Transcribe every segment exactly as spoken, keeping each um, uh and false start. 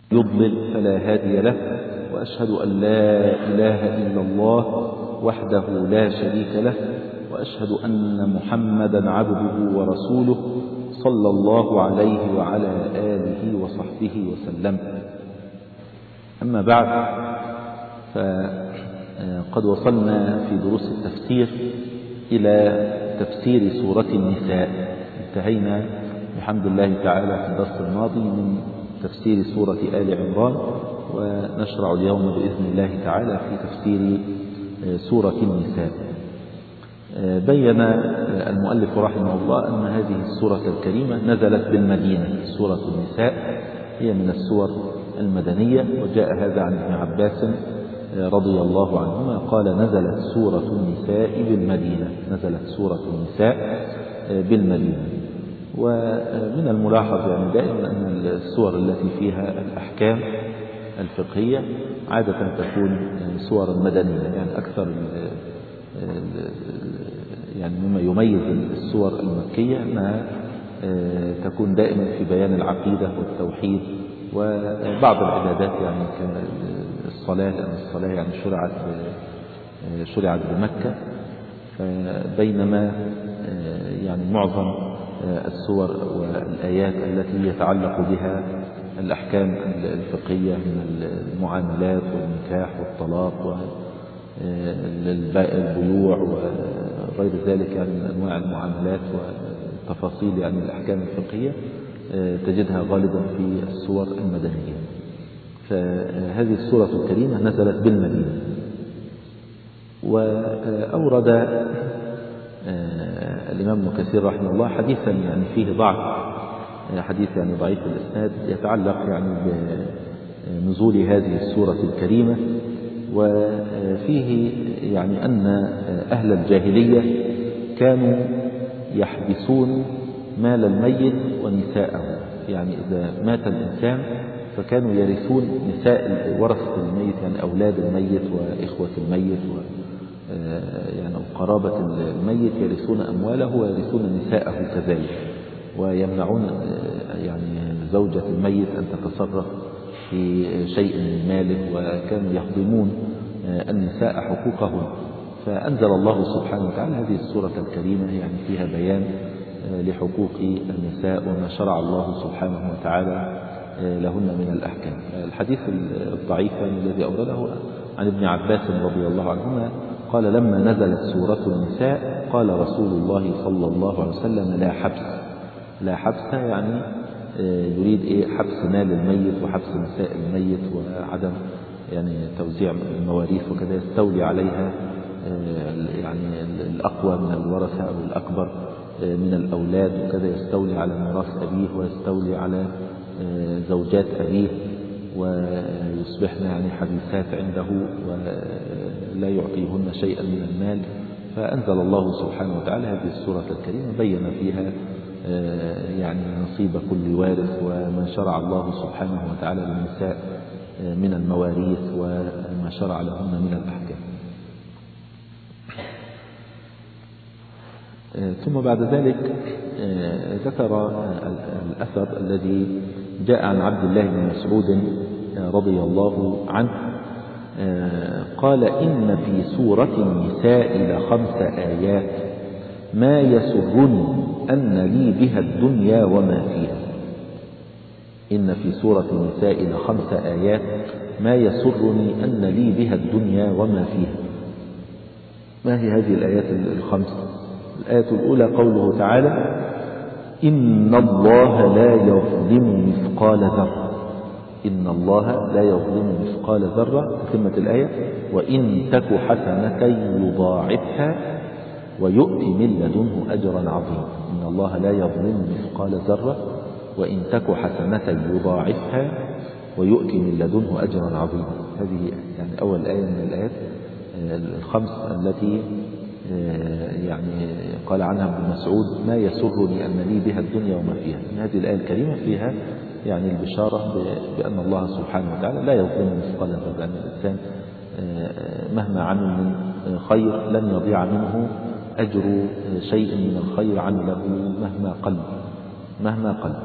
يضلل فلا هادي له، وأشهد أن لا إله إلا الله وحده لا شريك له، وأشهد أن محمدا عبده ورسوله صلى الله عليه وعلى آله وصحبه وسلم. أما بعد، فقد وصلنا في دروس التفسير إلى تفسير سورة النساء. انتهينا بحمد الله تعالى في الدرس الماضي من تفسير سورة آل عمران، ونشرع اليوم بإذن الله تعالى في تفسير سورة النساء. بين المؤلف رحمه الله أن هذه السورة الكريمة نزلت بالمدينة. سورة النساء هي من السور المدنية، وجاء هذا عن ابن عباس رضي الله عنهما قال: نزلت سورة النساء بالمدينة. نزلت سورة النساء بالمدينة. ومن الملاحظ يعني دائما أن السور التي فيها الأحكام الفقهية عادة تكون سور مدنية، يعني أكثر يعني مما يميز السور المكية أنها تكون دائما في بيان العقيدة والتوحيد وبعض العبادات، يعني كالصلاة، لأن الصلاة يعني شرعت شرعت بمكة، بينما يعني معظم السور والآيات التي يتعلق بها الأحكام الفقهية من المعاملات والنكاح والطلاق والبيوع وغير ذلك، يعني من أنواع المعاملات وتفاصيل يعني الأحكام الفقهية تجدها غالبا في السور المدنية. فهذه السورة الكريمة نزلت بالمدينة. وأورد الإمام ابن كثير رحمه الله حديثا يعني فيه ضعف، حديث يعني ضعيف الإسناد، يتعلق يعني بنزول هذه السورة الكريمة. وفيه يعني أن أهل الجاهلية كانوا يحبسون مال الميت ونساءه، يعني إذا مات الإنسان فكانوا يرثون نساء ورثة الميت، يعني أولاد الميت وإخوة الميت و يعني قرابة الميت يرثون أمواله ويرثون نساءه كذلك، ويمنعون يعني زوجة الميت أن تتصرف في شيء من ماله، وكانوا يهضمون النساء حقوقهم. فأنزل الله سبحانه وتعالى هذه السورة الكريمة يعني فيها بيان لحقوق النساء وما شرع الله سبحانه وتعالى لهن من الأحكام. الحديث الضعيف الذي أورده عن ابن عباس رضي الله عنهما قال: لما نزلت سورة النساء قال رسول الله صلى الله عليه وسلم: لا حبس. لا حبس يعني يريد إيه؟ حبس مال الميت وحبس نساء الميت، وعدم يعني توزيع المواريث وكذا، يستولي عليها يعني الأقوى من الورثة أو الأكبر من الأولاد وكذا، يستولي على ميراث أبيه ويستولي على زوجات أبيه، ويصبحن يعني حديثات عنده ولا يعطيهن شيئا من المال. فأنزل الله سبحانه وتعالى هذه السورة الكريمة بين فيها يعني نصيب كل وارث، وما شرع الله سبحانه وتعالى للنساء من المواريث وما شرع لهن من الأحكام. ثم بعد ذلك ذكر الأثر الذي جاء عن عبد الله بن مسعود رضي الله عنه قال: إن في سورة النساء لخمس آيات ما يسرني أن لي بها الدنيا وما فيها. إن في سورة النساء لخمس آيات ما يسرني أن لي بها الدنيا وما فيها. ما هي هذه الآيات الخمس؟ الآية الأولى قوله تعالى: إن الله لا يظلم مثقال ذرة. إن الله لا يظلم مثقال ذرة، ثمة الآية: وإن تك حسنة يضاعفها ويؤتي من لدنه أجرا عظيما. إن الله لا يظلم مثقال ذرة وإن تك حسنة يضاعفها ويؤتي من لدنه أجرا عظيما. هذه يعني أول آية من الآيات الخمس التي يعني قال عنها ابن مسعود: ما يسرني أن لي بها الدنيا وما فيها. من هذه الآية الكريمة فيها يعني البشارة بأن الله سبحانه وتعالى لا يظلم مثقال ذرة، أن الإنسان مهما عمل من خير لن يضيع منه أجر شيء من الخير عمله مهما قل مهما قل.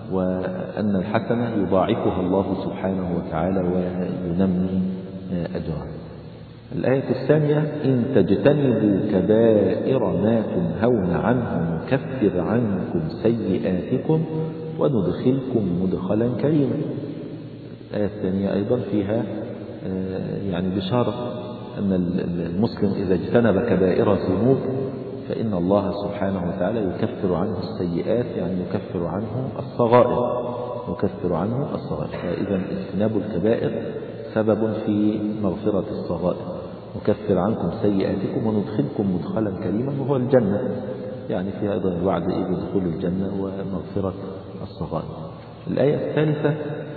وأن الحسنة يضاعفها الله سبحانه وتعالى وينمي أجرها. الآية الثانية: إن تجتنبوا كبائر ما تنهون عنه نكفر عنكم سيئاتكم وندخلكم مدخلا كريما. الآية الثانية أيضا فيها يعني بشارة أن المسلم إذا اجتنب كبائر الذنوب فإن الله سبحانه وتعالى يكفر عنه السيئات، يعني يكفر عنه الصغائر يكفر عنه الصغائر. فإذا اجتناب الكبائر سبب في مغفرة الصغائر. نكفر عنكم سيئاتكم وندخلكم مدخلا كريما وهو الجنة، يعني فيها أيضا الوعد بدخول الجنة ومغفرة الصغائر. الآية الثالثة: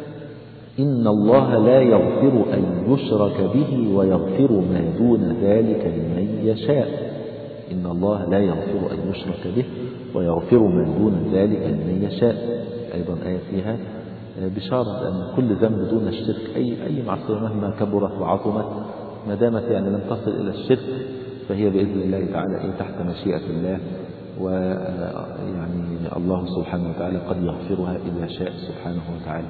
إن الله لا يغفر أن يشرك به ويغفر ما دون ذلك لمن يشاء. إن الله لا يغفر أن يشرك به ويغفر ما دون ذلك لمن يشاء. أيضا آية فيها بشارة أن كل ذنب دون الشرك، أي أي معصية مهما كبرت وعظمت ما دامت يعني لم تصل إلى الشرك فهي بإذن الله تعالى تحت مشيئة الله، ويعني الله سبحانه وتعالى قد يغفرها إذا شاء سبحانه وتعالى.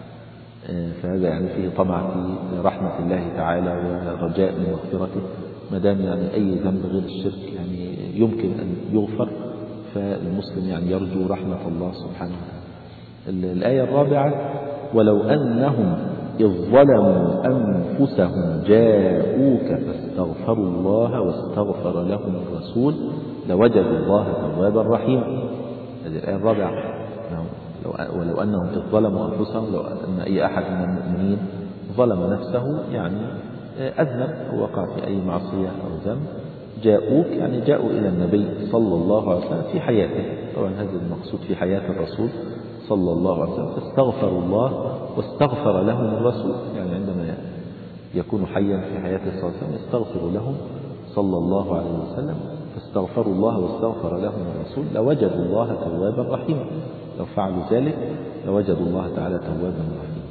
فهذا يعني فيه طمع في رحمة الله تعالى ورجاء من مغفرته، ما دام يعني أي ذنب غير الشرك يعني يمكن أن يغفر، فالمسلم يعني يرجو رحمة الله سبحانه وتعالى. الآية الرابعة: ولو أنهم إذ ظلموا أنفسهم جاءوك فاستغفروا الله واستغفر لهم الرسول لوجدوا الله توابا رحيما. هذه الآية الرابعة. ولو أنهم إذ ظلموا أنفسهم، لو أن أي أحد من المؤمنين ظلم نفسه يعني أذنب أو وقع في أي معصية أو ذنب، جاءوك يعني جاءوا إلى النبي صلى الله عليه وسلم في حياته، طبعا هذا المقصود في حياة الرسول صلى الله عليه وسلم، فاستغفروا الله واستغفر لهم الرسول، يعني عندما يكون حيا في حياته صلى الله عليه وسلم يستغفر لهم صلى الله عليه وسلم، فاستغفروا الله واستغفر لهم الرسول لوجدوا الله توابا رحيما. لو فعلوا ذلك لوجدوا الله تعالى توابا رحيما.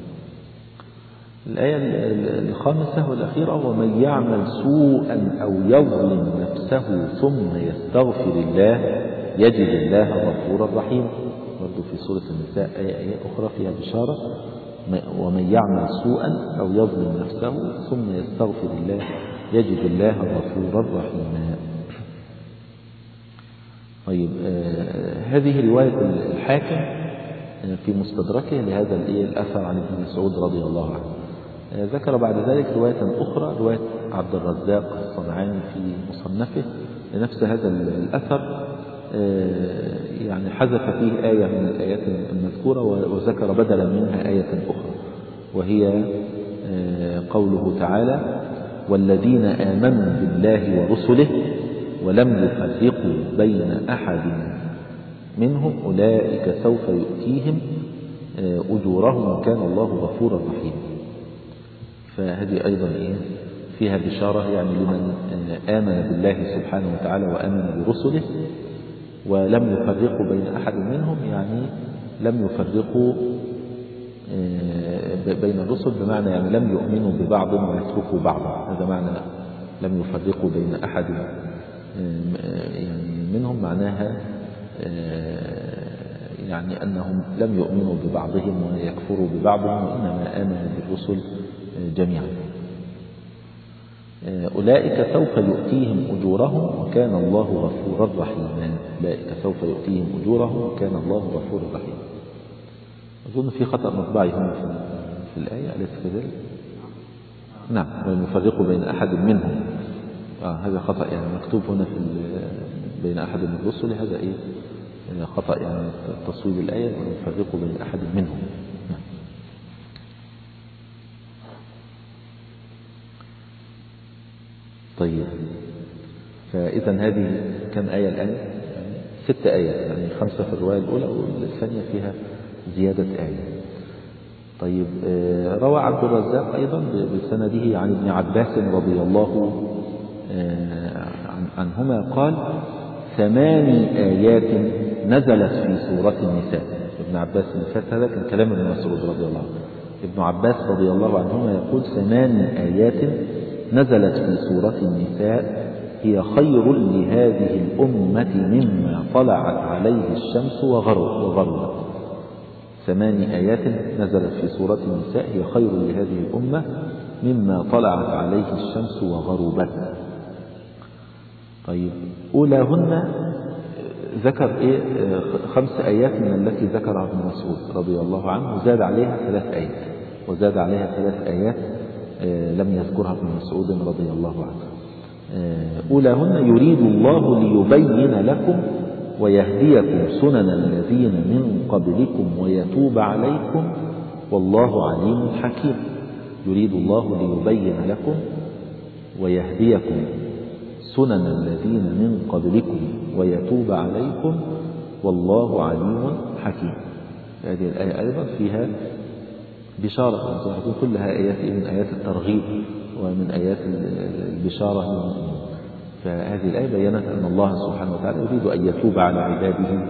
الآية الخامسة والأخيرة: ومن يعمل سوءا أو يظلم نفسه ثم يستغفر الله يجد الله غفورا رحيما. برضو في سورة النساء آية, آية أخرى فيها بشارة: ومن يعمل سوءا أو يظلم نفسه ثم يستغفر الله يجد الله غفورا رحيما. طيب، آه هذه رواية الحاكم في مستدركه لهذا الأثر عن ابن مسعود رضي الله عنه. آه ذكر بعد ذلك رواية أخرى، رواية عبد الرزاق الصنعاني في مصنفه لنفس هذا الأثر، آه يعني حذف فيه آية من الآيات المذكورة وذكر بدلا منها آية أخرى، وهي آه قوله تعالى: والذين آمنوا بالله ورسله ولم يفرقوا بين أحد منهم أولئك سوف يؤتيهم أجورهم وكان الله غفورا رحيما. فهذه أيضا فيها بشارة يعني لمن آمن بالله سبحانه وتعالى وآمن برسله ولم يفرقوا بين أحد منهم، يعني لم يفرقوا بين الرسل بمعنى يعني لم يؤمنوا ببعض ويتركوا بعضا، هذا معنى لم يفرقوا بين أحد يعني منهم، معناها يعني أنهم لم يؤمنوا ببعضهم ويكفروا ببعضهم، وإنما آمنوا بالرسل جميعا. أولئك سوف يؤتيهم أجورهم وكان الله غفورا رحيما. أولئك سوف يؤتيهم أجورهم وكان الله غفورا رحيما. أظن في خطأ مطبعي هنا في الآية، أليس كذلك؟ نعم، لم يفرقوا بين أحد منهم. آه هذا خطأ، يعني مكتوب هنا في بين أحد من الرسل، هذا إيه خطأ، يعني تصويب الآية لم يفرقوا بين أحد منهم. نعم. طيب، فإذا هذه كم آية الآن؟ يعني ست آيات، يعني خمسة في الرواية الأولى والثانية فيها زيادة آية. طيب، روى عبد الرزاق أيضا بسنده عن ابن عباس رضي الله عنهما قال: ثماني آيات نزلت في سورة النساء. ابن عباس النساء هذا كان كلام ابن مسعود رضي الله عنه. ابن عباس رضي الله عنهما يقول: ثماني آيات نزلت في سورة النساء هي خير لهذه الأمة مما طلعت عليه الشمس وغربت. ثمان آيات نزلت في سورة النساء هي خير لهذه الأمة مما طلعت عليه الشمس وغربت. طيب أولاهن ذكر إيه خمس آيات من التي ذكرها ابن مسعود رضي الله عنه، وزاد عليها ثلاث آيات وزاد عليها ثلاث آيات لم يذكرها ابن مسعود رضي الله عنه. أولاهن يريد الله ليبين لكم ويهديكم سنن الذين من قبلكم ويتوب عليكم والله عليم حكيم. يريد الله ليبين لكم ويهديكم سنن الذين من قبلكم ويتوب عليكم والله عليم حكيم. هذه الآية أيضا فيها بشارة، كلها آيات من آيات الترغيب ومن آيات البشارة. فهذه الآية بيّنت أن الله سبحانه وتعالى يريد أن يتوب على عباده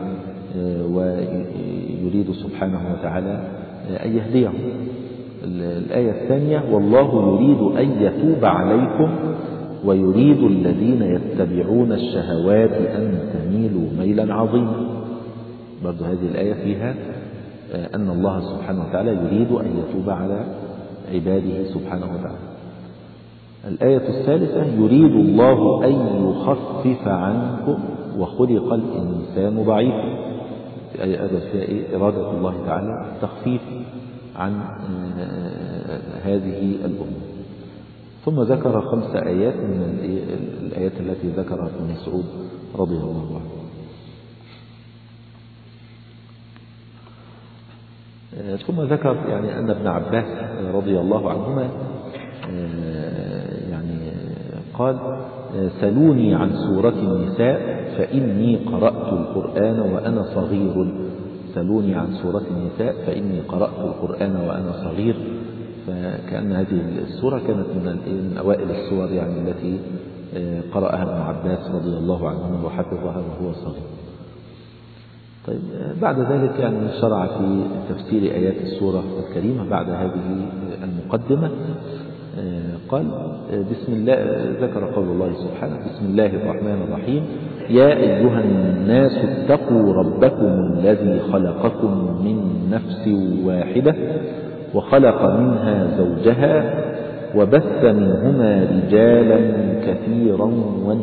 ويريد سبحانه وتعالى أن يهديهم. الآية الثانية والله يريد أن يتوب عليكم ويريد الذين يتبعون الشهوات أن تميلوا ميلا عظيما. برضو هذه الآية فيها أن الله سبحانه وتعالى يريد أن يتوب على عباده سبحانه وتعالى. الآية الثالثة يريد الله أن يخفف عنكم وخلق الإنسان ضعيفا. الآية فيها إيه؟ إرادة الله تعالى التخفيف عن هذه الأمة. ثم ذكر خمس آيات من الآيات التي ذكرها ابن مسعود رضي الله عنه. ثم ذكر يعني أن ابن عباس رضي الله عنهما يعني قال سلوني عن سورة النساء فإني قرأت القرآن وأنا صغير. سلوني عن سورة النساء فإني قرأت القرآن وأنا صغير. فكأن هذه السورة كانت من من أوائل السور يعني التي قرأها ابن عباس رضي الله عنه وحفظها وهو صغير. طيب بعد ذلك يعني شرع في تفسير آيات السورة الكريمة بعد هذه المقدمة. قال بسم الله، ذكر قول الله سبحانه بسم الله الرحمن الرحيم يا أيها الناس اتقوا ربكم الذي خلقكم من نفس واحدة وخلق منها زوجها وبث منهما رجالا كثيرا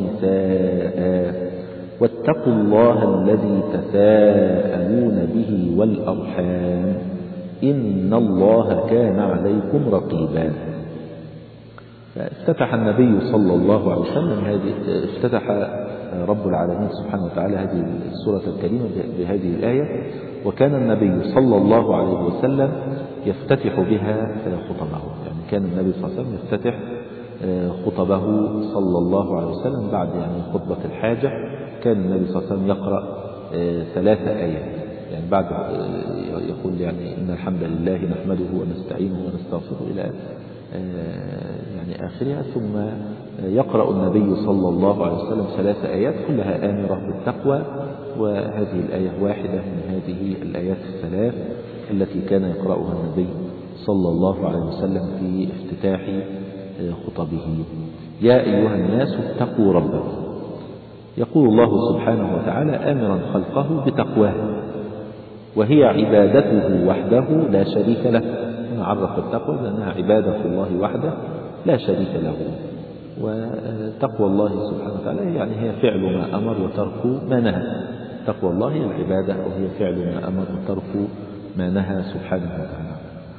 ونساء واتقوا الله الذي تساءلون به والأرحام إن الله كان عليكم رقيبا. فافتتح النبي صلى الله عليه وسلم هذه افتتح رب العالمين سبحانه وتعالى هذه السورة الكريمة بهذه الآية، وكان النبي صلى الله عليه وسلم يفتتح بها خطبه. يعني كان النبي صلى الله عليه وسلم يفتتح خطبه صلى الله عليه وسلم بعد يعني خطبة الحاجة. كان النبي صلى الله عليه وسلم يقرأ ثلاث آيات، يعني بعد يقول يعني إن الحمد لله نحمده ونستعينه ونستغفره إلى يعني آخرها، ثم يقرأ النبي صلى الله عليه وسلم ثلاث آيات كلها آمرة بالتقوى. وهذه الآية واحدة من هذه الآيات الثلاث التي كان يقرأها النبي صلى الله عليه وسلم في افتتاح خطبه. يا أيها الناس اتقوا ربكم. يقول الله سبحانه وتعالى آمرا خلقه بتقواه وهي عبادته وحده لا شريك له. هنا عرف التقوى لأنها عبادة الله وحده لا شريك له. وتقوى الله سبحانه وتعالى يعني هي فعل ما أمر وترك ما نهى. تقوى الله هي العبادة وهي فعل ما أمر وترك ما نهى سبحانه وتعالى.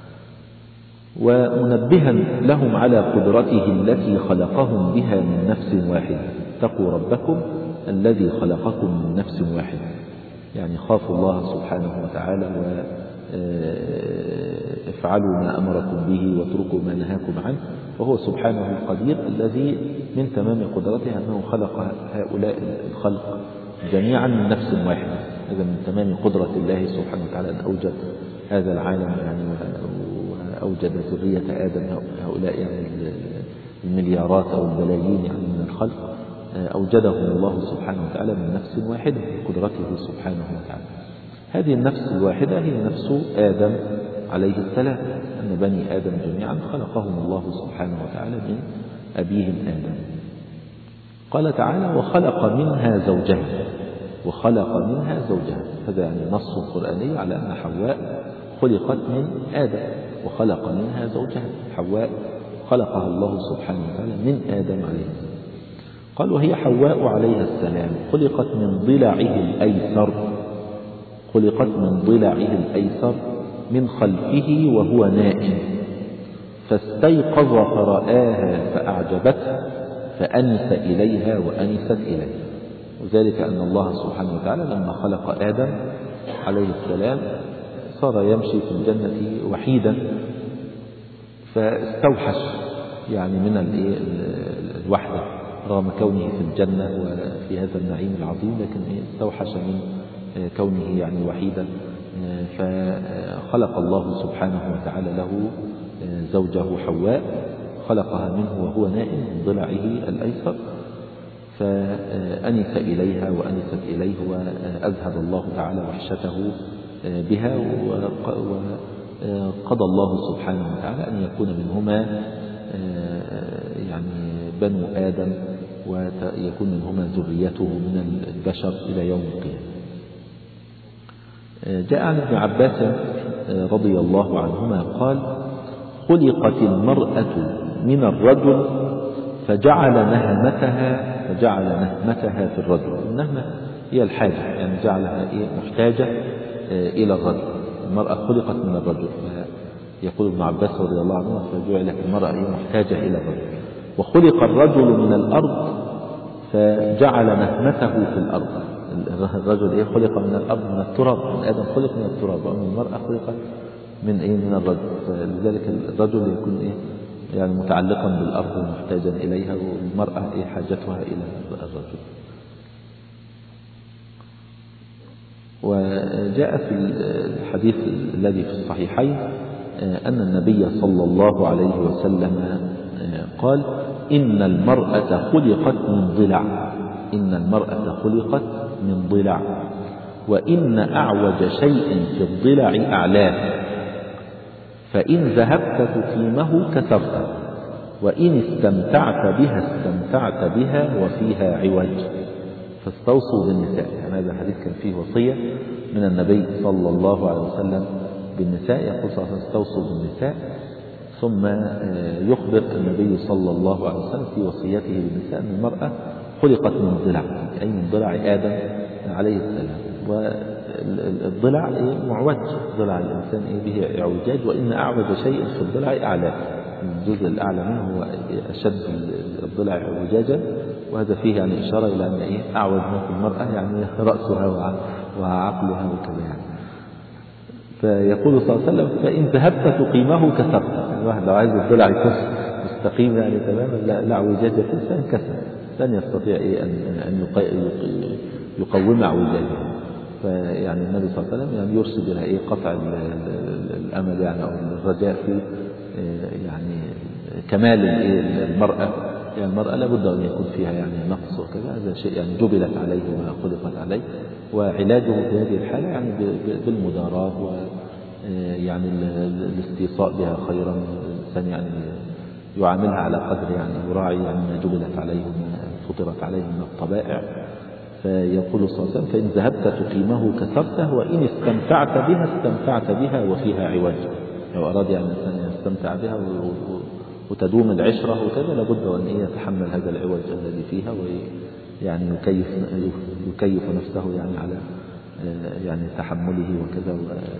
ومنبها لهم على قدرته التي خلقهم بها من نفس واحدة. اتقوا ربكم الذي خلقكم من نفس واحدة، يعني خافوا الله سبحانه وتعالى وافعلوا ما أمركم به واتركوا ما نهاكم عنه. وهو سبحانه القدير الذي من تمام قدرته أنه خلق هؤلاء الخلق جميعا من نفس واحدة. هذا من تمام قدرة الله سبحانه وتعالى أن أوجد هذا العالم يعني وأوجد ذرية آدم هؤلاء يعني المليارات أو البلايين يعني من الخلق أوجدهم الله سبحانه وتعالى من نفس واحدة بقدرته سبحانه وتعالى. هذه النفس الواحدة هي نفس آدم عليه السلام، أن بني آدم جميعا خلقهم الله سبحانه وتعالى من أبيهم آدم. قال تعالى وخلق منها زوجها. وخلق منها زوجها، هذا يعني نص قرآني على أن حواء خلقت من آدم وخلق منها زوجها حواء، خلقها الله سبحانه وتعالى من آدم عليه السلام. قال وهي حواء عليها السلام خلقت من ضلعه الأيسر، خلقت من ضلعه الأيسر من خلفه وهو نائم، فاستيقظ فرآها فأعجبته فأنس إليها وأنست إليه. وذلك أن الله سبحانه وتعالى لما خلق آدم عليه السلام صار يمشي في الجنة وحيدا، فاستوحش يعني من الوحدة رغم كونه في الجنة وفي هذا النعيم العظيم، لكن استوحش من كونه يعني وحيدا. فخلق الله سبحانه وتعالى له زوجه حواء، خلقها منه وهو نائم من ضلعه الأيسر، فأنس إليها وأنست إليه، وأذهب الله تعالى وحشته بها، وقضى الله سبحانه وتعالى أن يكون منهما يعني بنو آدم، ويكون منهما ذريته من البشر إلى يوم القيامة. جاء عن ابن عباس رضي الله عنهما قال خلقت المرأة من الرجل فجعل نهمتها فجعل نهمتها في الرجل. النهمة هي الحاجة، يعني جعلها محتاجة إلى الرجل. المرأة خلقت من الرجل، يقول ابن عباس رضي الله عنه فجعلت المرأة محتاجة إلى الرجل. وخلق الرجل من الأرض فجعل نهمته في الأرض. الرجل إيه خلق من الأرض من التراب، من آدم خلق من التراب، ومن المرأة خلقت من إيه من الرجل. فلذلك الرجل يكون إيه يعني متعلقا بالأرض ومحتاجا إليها، والمرأة إيه حاجتها إلى الرجل. وجاء في الحديث الذي في الصحيحين أن النبي صلى الله عليه وسلم قال إن المرأة خلقت من ضلع، إن المرأة خلقت من ضلع، وإن أعوج شيء في الضلع أعلاه، فإن ذهبت تقيمه كسرته، وإن استمتعت بها استمتعت بها وفيها عوج، فاستوصوا بالنساء. يعني هذا الحديث كان فيه وصية من النبي صلى الله عليه وسلم بالنساء، يقول صلى الله عليه وسلم استوصوا بالنساء. ثم يخبر النبي صلى الله عليه وسلم في وصيته بالنساء أن المرأة خلقت من ضلع، أي من ضلع آدم عليه السلام. والضلع معوج، ضلع الإنسان به اعوجاج، وإن أعوج شيء في الضلع أعلى، الجزء الأعلى منه هو أشد الضلع اعوجاجا، وهذا فيه يعني إشارة إلى أن إيه أعوج ما في المرأة يعني رأسها وعقلها وكذا يعني. فيقول صلى الله عليه وسلم فإن ذهبت تقيمه كسرت، يعني الواحد لو عايز الضلع يكون مستقيم يعني تماما لا اعوجاج فيه فانكسر، لن يستطيع إيه أن أن يقوم اعوجاجه. فيعني النبي صلى الله عليه وسلم يعني يرشد إلى إيه قطع الأمل يعني أو الرجاء في يعني كمال المرأة. يعني المرأة لابد أن يكون فيها يعني نقص وكذا، هذا شيء يعني جبلت عليه وخلقت عليه، وعلاجه في هذه الحالة يعني بالمداراة ويعني الاستيصاء بها خيرا، الإنسان يعني يعاملها على قدر يعني يراعي يعني ما جبلت عليه وما فطرت عليه من الطبائع. فيقول صلى الله عليه وسلم فإن ذهبت تقيمه كسرته، وإن استمتعت بها استمتعت بها وفيها عوج. لو أراد يعني الإنسان يستمتع بها وتدوم العشرة وكذا لابد أن يتحمل هذا العوج الذي فيها، ويعني يكيف يكيف نفسه يعني على يعني تحمله وكذا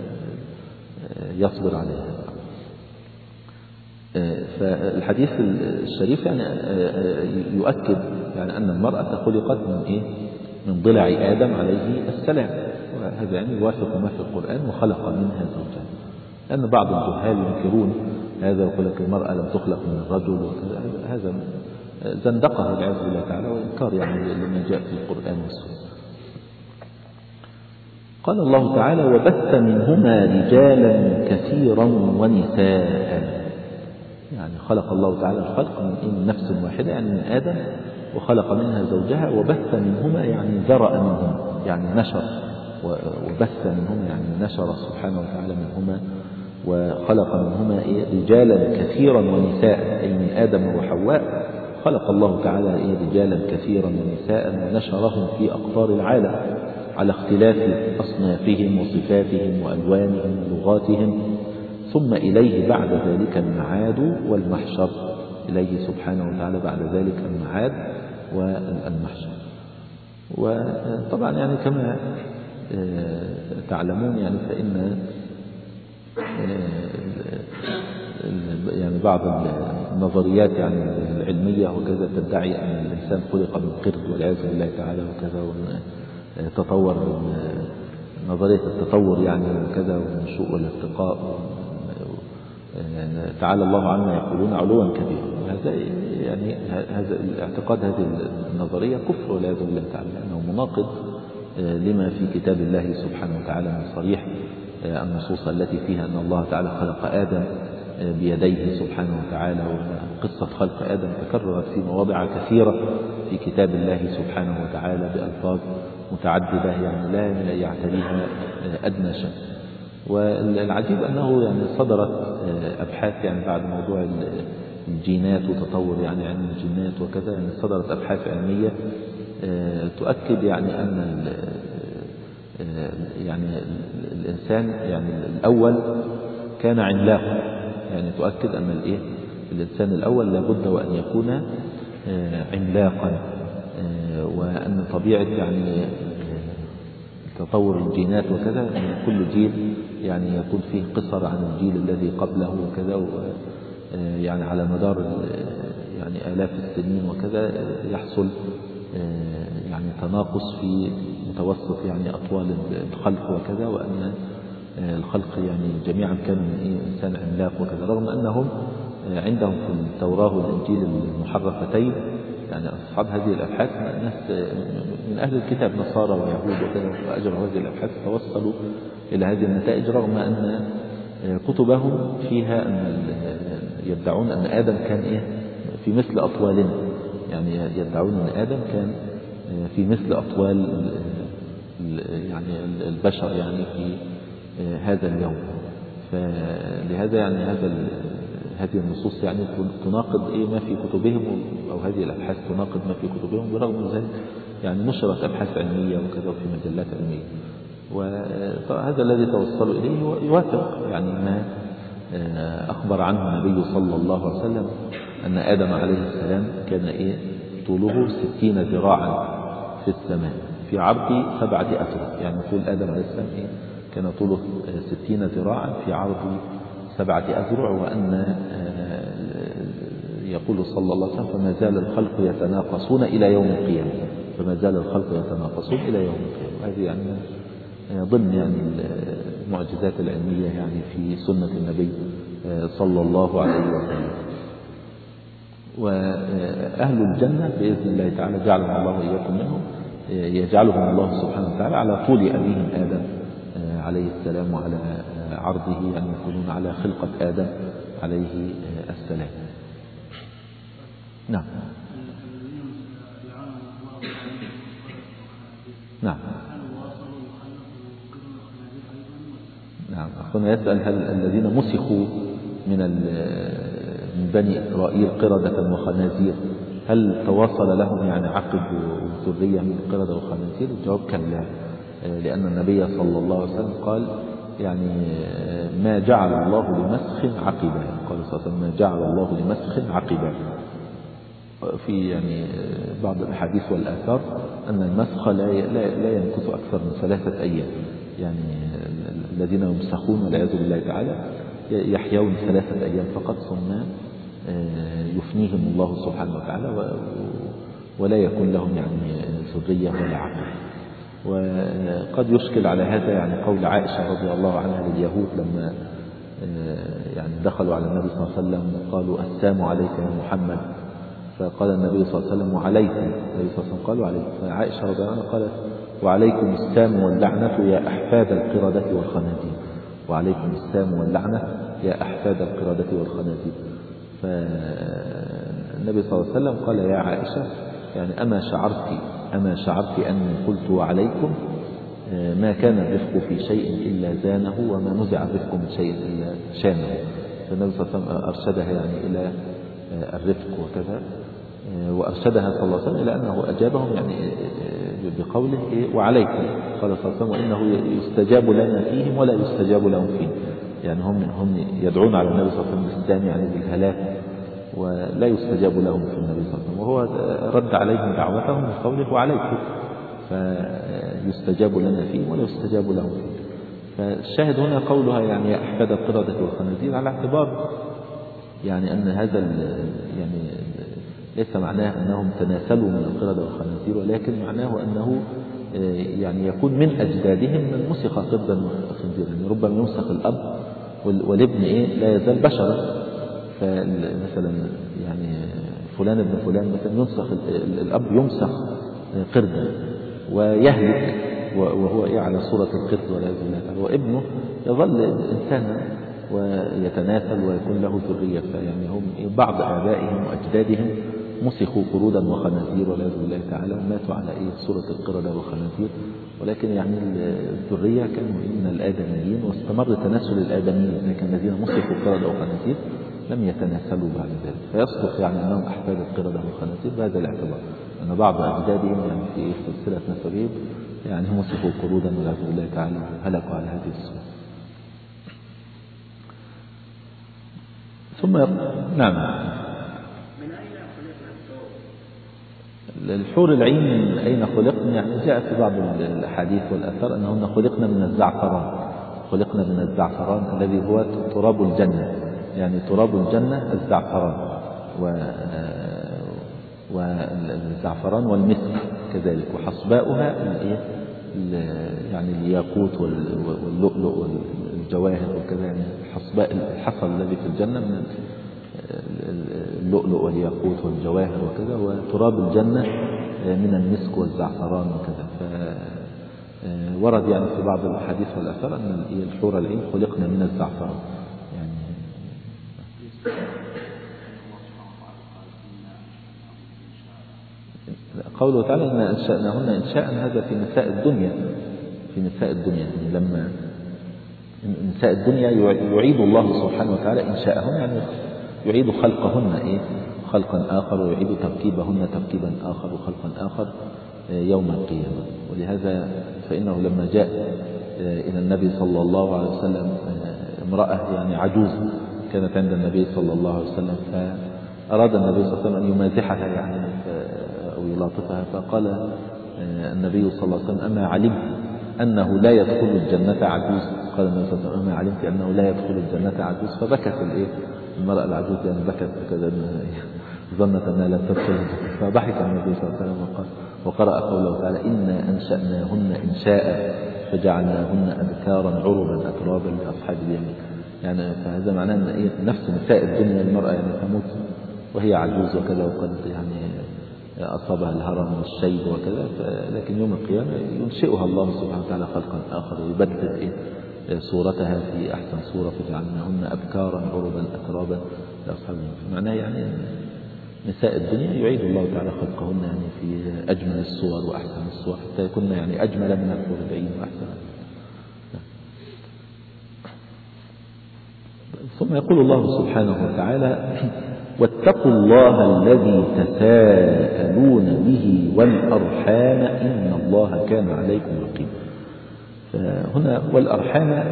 ويصبر عليها. فالحديث الشريف يعني يؤكد يعني أن المرأة خلقت من إيه من ضلع آدم عليه السلام، وهذا يعني يوافق ما في القرآن وخلق منها زوجها. لأن بعض الجهال ينكرون هذا ويقول لك المرأة لم تخلق من الرجل وكذا، هذا زندقه والعياذ بالله تعالى، وإنكار يعني لما جاء في القرآن والسنة. قال الله تعالى وبث منهما رجالا كثيرا ونساء، يعني خلق الله تعالى الخلق من نفس واحدة يعني من آدم، وخلق منها زوجها، وبث منهما يعني ذرأ منهما يعني نشر، وبث منهما يعني نشر سبحانه وتعالى منهما، وخلق منهما رجالا كثيرا ونساء، أي من آدم وحواء خلق الله تعالى رجالا كثيرا ونساء ونشرهم في أقطار العالم. على اختلاف أصنافهم وصفاتهم وألوانهم ولغاتهم، ثم إليه بعد ذلك المعاد والمحشر. إليه سبحانه وتعالى بعد ذلك المعاد والمحشر. وطبعا يعني كما تعلمون يعني فإن يعني بعض النظريات يعني العلمية وكذا تدعي أن الإنسان خلق من قرد والعياذ بالله تعالى وكذا، وتطور نظرية التطور يعني وكذا والنشوء والارتقاء، يعني تعالى الله عما يقولون علوا كبيرا. وهذا يعني هذا الاعتقاد هذه النظرية كفر والعياذ بالله تعالى، لأنه مناقض لما في كتاب الله سبحانه وتعالى من صريح النصوص التي فيها أن الله تعالى خلق آدم بيديه سبحانه وتعالى. وقصة خلق آدم تكررت في مواضع كثيرة في كتاب الله سبحانه وتعالى بألفاظ متعددة يعني لا يعتريها أدنى شك. والعجيب أنه يعني صدرت أبحاث يعني بعد موضوع الجينات وتطور يعني علم الجينات وكذا، يعني صدرت أبحاث علمية تؤكد يعني أن يعني الإنسان يعني الأول كان عملاقا، يعني تؤكد أن الإيه الإنسان الأول لابد وأن يكون عملاقا، وأن طبيعة يعني تطور الجينات وكذا أن كل جيل يعني يكون فيه قصر عن الجيل الذي قبله وكذا، يعني على مدار يعني آلاف السنين وكذا يحصل يعني تناقص في متوسط يعني أطوال الخلق وكذا، وأن الخلق يعني جميعا كانوا إنسان عملاق وكذا، رغم أنهم عندهم في التوراة والإنجيل المحرفتين يعني أصحاب هذه الأبحاث ناس من أهل الكتاب نصارى ويهود وكذا، وأجروا هذه الأبحاث توصلوا إلى هذه النتائج، رغم أن كتبهم فيها أن يدعون أن آدم كان إيه في مثل أطوالنا، يعني يدعون أن آدم كان في مثل أطوال يعني البشر يعني في هذا اليوم. فلهذا يعني هذا هذه النصوص يعني تناقض إيه ما في كتبهم، أو هذه الأبحاث تناقض ما في كتبهم، برغم ذلك يعني نشرت أبحاث علمية وكذا في مجلات علمية. وهذا الذي توصلوا إليه يوافق يعني ما أخبر عنه النبي صلى الله عليه وسلم أن آدم عليه السلام كان إيه طوله ستين ذراعا في السماء في عرض سبعة أذرع، يعني طول آدم عليه السلام إيه كان طوله ستين ذراعا في عرض سبعة أذرع، وأن يقول صلى الله عليه وسلم فما زال الخلق يتناقصون إلى يوم القيامة، فما زال الخلق يتناقصون إلى يوم القيامة. وهذه يعني ضمن يعني المعجزات العلمية يعني في سنة النبي صلى الله عليه وسلم. وأهل الجنة بإذن الله تعالى جعلهم الله وإياكم منهم، يجعلهم الله سبحانه وتعالى على طول أبيهم آدم عليه السلام وعلى عرضه، يعني يكونون على خلقة آدم عليه السلام. نعم نعم نعم. أخونا يسأل هل الذين مسخوا من من بني إسرائيل قردة وخنازير هل تواصل لهم يعني عقب وذرية من القردة والخنازير؟ الجواب كلا، لأن النبي صلى الله عليه وسلم قال يعني ما جعل الله لمسخ عقبا، قال صلى الله عليه وسلم ما جعل الله لمسخ عقبا. في يعني بعض الأحاديث والآثار أن المسخ لا لا يمكث أكثر من ثلاثة أيام، يعني الذين يمسخون والعياذ بالله تعالى يحيون ثلاثة أيام فقط ثم يفنيهم الله سبحانه وتعالى ولا يكون لهم يعني ذرية ولا عقل. وقد يشكل على هذا يعني قول عائشة رضي الله عنها لليهود لما يعني دخلوا على النبي صلى الله عليه وسلم قالوا السلام عليك يا محمد، فقال النبي صلى الله عليه وسلم وعليكم، النبي صلى الله عليه وسلم قال وعليكم، فعائشة رضي الله عنها قالت وعليكم السام واللعنة يا أحفاد القردة والخنازير، وعليكم السام واللعنة يا أحفاد القردة والخنازير. فالنبي صلى الله عليه وسلم قال يا عائشة يعني أما شعرت أما شعرت أني قلت وعليكم ما كان الرفق في شيء إلا زانه وما نزع الرفق من شيء إلا شانه. فالنبي صلى الله عليه وسلم أرشدها يعني إلى الرفق وكذا. وأرشدها صلى الله عليه وسلم إلى أنه أجابهم يعني بقوله وعليكم، قال صلى الله عليه وسلم وإنه يستجاب لنا فيهم ولا يستجاب لهم فيهم، يعني هم هم يدعون على النبي صلى الله عليه وسلم بالإسلام يعني بالهلاك ولا يستجاب لهم في النبي صلى الله عليه وسلم، وهو رد عليهم دعوتهم بقوله وعليكم، فيستجاب لنا فيهم ولا يستجاب لهم فيهم. فالشاهد هنا قولها يعني أحفاد القردة والخنازير على اعتبار يعني أن هذا يعني ليس معناه أنهم تناسلوا من القردة والخنازير، ولكن معناه أنه يعني يكون من أجدادهم من مسخ قردا وخنزيرا، يعني ربما يمسخ الأب والابن إيه لا يزال بشرا، فمثلا يعني فلان ابن فلان مثلا يمسخ الأب يمسخ قردا ويهلك وهو إيه على صورة القرد ولا يزال، وابنه يظل إنسانا ويتناسل ويكون له ذرية. فيعني هم بعض آبائهم وأجدادهم مسخوا قرودا وخنازير والعياذ بالله تعالى وماتوا على إيه صورة القردة والخنازير، ولكن يعني الذرية كانوا من الآدميين واستمر تناسل الآدميين، لكن الذين مسخوا قردة وخنازير لم يتناسلوا بعد ذلك. فيصدق يعني أنهم أحفاد القردة والخنازير بهذا الاعتبار أن بعض أجدادهم يعني في سلسلة نسبهم يعني مسخوا قرودا والعياذ بالله تعالى هلكوا على هذه الصورة. ثم نعم الحور العين من أين خلقن؟ يعني جاء في بعض الأحاديث والأثر أنهن خلقنا من الزعفران، خلقنا من الزعفران الذي هو تراب الجنة، يعني تراب الجنة الزعفران والزعفران والمسك كذلك، وحصباؤها يعني الياقوت واللؤلؤ والجواهر وكذا، يعني حصباء الحصى الذي في الجنة من اللؤلؤ والياقوت والجواهر وكذا، وتراب الجنة من المسك والزعفران وكذا. فورد يعني في بعض الحديث والأثر أن الحور العين خلقنا من الزعفران. يعني قوله تعالى إن أنشأناهن إنشاء، هذا في نساء الدنيا، في نساء الدنيا يعني لما نساء الدنيا يعيد الله سبحانه وتعالى إنشاءهن، يعني يعيد خلقهن إيه خلقا آخر، ويعيد تركيبهن تركيبا آخر وخلقا آخر يوم القيامة. ولهذا فإنه لما جاء إلى النبي صلى الله عليه وسلم امرأة يعني عجوز كانت عند النبي صلى الله عليه وسلم، فأراد النبي صلى الله عليه وسلم أن يمازحها يعني أو يلاطفها، فقال النبي صلى الله عليه وسلم أما علمت أنه لا يدخل الجنة عجوز؟ قال النبي صلى الله عليه وسلم أما علمت أنه لا يدخل الجنة عجوز؟ فبكت الإيه المرأة العجوز يعني بكت كذا ظنت أنها لا تدخل، فضحك النبي صلى الله عليه وسلم وقال وقرأ قوله تعالى إنا أنشأناهن إنشاء فجعلناهن أبكارا عربا أترابا لأصحاب اليمين. يعني فهذا معناه أن إيه نفس نساء الدنيا المرأة يعني تموت وهي عجوز وكذا، وقد يعني أصابها الهرم والشيب وكذا، لكن يوم القيامة ينشئها الله سبحانه وتعالى خلقا آخر ويبدل إيه صورتها في أحسن صورة فجعلناهن أبكارا عربا أترابا لأصحاب اليمين. معناه يعني نساء الدنيا يعيد الله تعالى خلقهن يعني في أجمل الصور وأحسن الصور حتى يكون يعني أجمل من الحور العين وأحسن. ثم يقول الله سبحانه وتعالى واتقوا الله الذي تساءلون به والأرحام إن الله كان عليكم رقيبا. فهنا والأرحام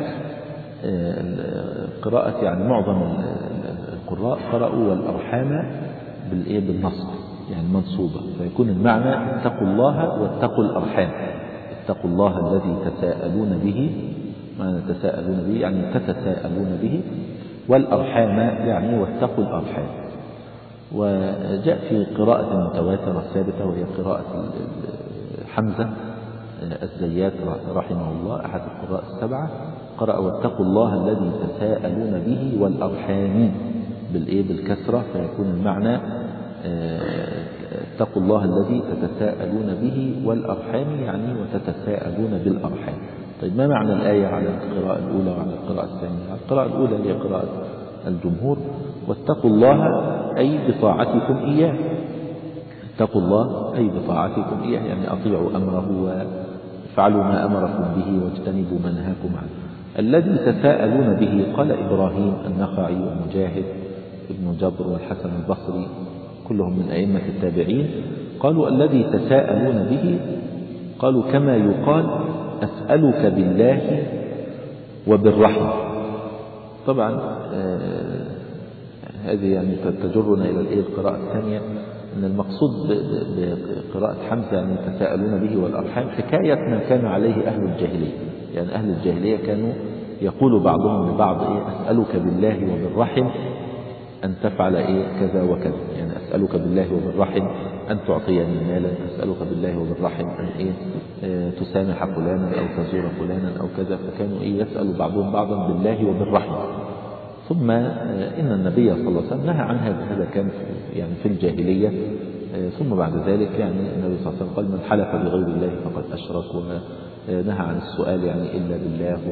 قراءة يعني معظم القراء قرأوا والأرحام بالإيه بالنصب يعني منصوبة، فيكون المعنى اتقوا الله واتقوا الأرحام. اتقوا الله الذي تساءلون به، معنى تساءلون به يعني تتساءلون به، والأرحام يعني واتقوا الأرحام. وجاء في قراءة متواترة ثابتة وهي قراءة حمزة الزيات رحمه الله أحد القراء السبعة، قرأ واتقوا الله الذي تساءلون به والأرحام بالإيه بالكسرة، فيكون المعنى اتقوا الله الذي تتساءلون به والأرحام يعني وتتساءلون بالأرحام. طيب ما معنى الآية على القراءة الأولى وعلى القراءة الثانية؟ على القراءة الأولى هي قراءة الجمهور واتقوا الله أي بطاعتكم إياه، اتقوا الله أي بطاعتكم إياه يعني أطيعوا أمره وافعلوا ما أمركم به واجتنبوا ما نهاكم عنه. الذي تساءلون به قال إبراهيم النخعي ومجاهد ابن جبر والحسن البصري كلهم من أئمة التابعين. قالوا الذي تساءلون به، قالوا كما يقال أسألك بالله وبالرحمة. طبعا آه هذه يعني تجرنا إلى القراءة الثانية، أن المقصود بقراءة حمزة يعني تساءلون به والأرحام حكاية ما كان عليه أهل الجاهلية. يعني أهل الجاهلية كانوا يقول بعضهم لبعض إيه أسألك بالله وبالرحم أن تفعل إيه كذا وكذا، يعني أسألك بالله وبالرحم أن تعطيني مالا، أسألك بالله وبالرحم أن إيه آه تسامح فلانا أو تزور فلانا أو كذا. فكانوا إيه يسأل بعضهم بعضا بالله وبالرحم. ثم آه إن النبي صلى الله عليه وسلم نهى عن هذا، هذا كان في يعني في الجاهلية. آه ثم بعد ذلك يعني النبي صلى الله عليه وسلم قال من حلف بغير الله فقد أشرك، ونهى عن السؤال يعني إلا بالله. و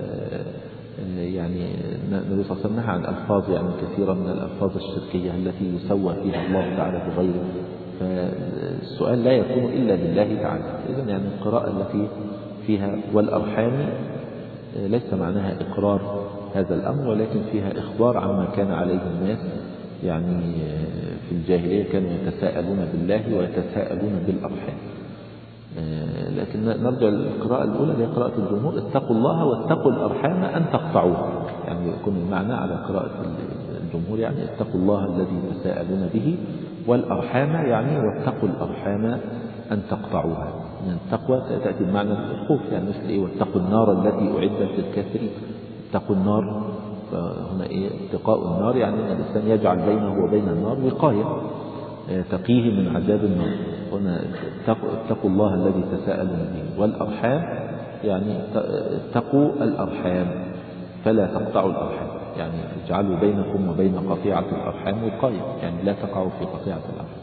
يعني النبي صلى الله عليه وسلم نهى عن ألفاظ يعني كثيرة من الألفاظ الشركية التي يسوى فيها الله تعالى بغيره. فالسؤال لا يكون إلا بالله تعالى. إذن يعني القراءة التي فيها والأرحام ليس معناها إقرار هذا الأمر، ولكن فيها إخبار عما كان عليه الناس. يعني في الجاهلية كانوا يتساءلون بالله ويتساءلون بالأرحام. لكن نرجع للقراءة الأولى اللي هي قراءة الجمهور، اتقوا الله واتقوا الأرحام أن تقطعوها. يعني يكون المعنى على قراءة الجمهور يعني اتقوا الله الذي تساءلون به، والأرحام يعني واتقوا الأرحام أن تقطعوها. من التقوى تأتي بمعنى الخوف، يعني مثل إيه واتقوا النار التي أعدت للكافرين. اتقوا النار، فهنا إيه اتقاء النار يعني أن الإنسان يجعل بينه وبين النار وقاية تقيه من عذاب النار. هنا اتقوا الله الذي تساءلون به، والأرحام يعني اتقوا الأرحام فلا تقطعوا الأرحام، يعني اجعلوا بينكم وبين قطيعة الأرحام وقاية، يعني لا تقعوا في قطيعة الأرحام.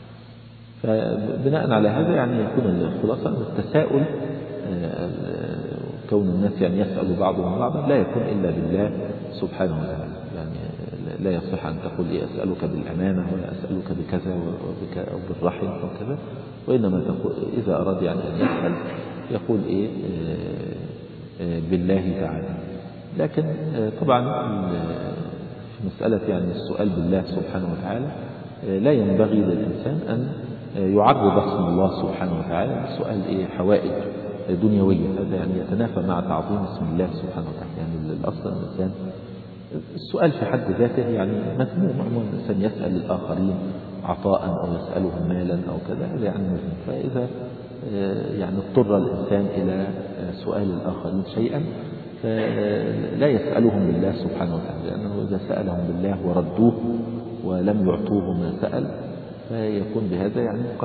فبناء على هذا يعني يكون الخلاصة أن التساؤل كون الناس يعني يسأل بعضهم بعضا لا يكون إلا بالله سبحانه وتعالى. يعني لا يصح أن تقول إيه أسألك بالأمانة ولا أسألك بكذا أو بالرحم أو كذا، وإنما تقول إذا أراد يعني أن يسأل يقول إيه بالله تعالى. لكن طبعا في مسألة يعني السؤال بالله سبحانه وتعالى لا ينبغي للإنسان أن يعرض اسم الله سبحانه وتعالى بسؤال إيه حوائج دنيوية. هذا يعني يتنافى مع تعظيم اسم الله سبحانه وتعالى. يعني الأصل الإنسان السؤال في حد ذاته يعني مذموم. عموما الإنسان يسأل الآخرين عطاء أو يسألهم مالا أو كذا، هذا يعني مذموم. فإذا يعني اضطر الإنسان إلى سؤال الآخرين شيئا فلا يسألهم بالله سبحانه وتعالى، لأنه إذا سألهم بالله وردوه ولم يعطوه ما سأل فيكون بهذا يعني قد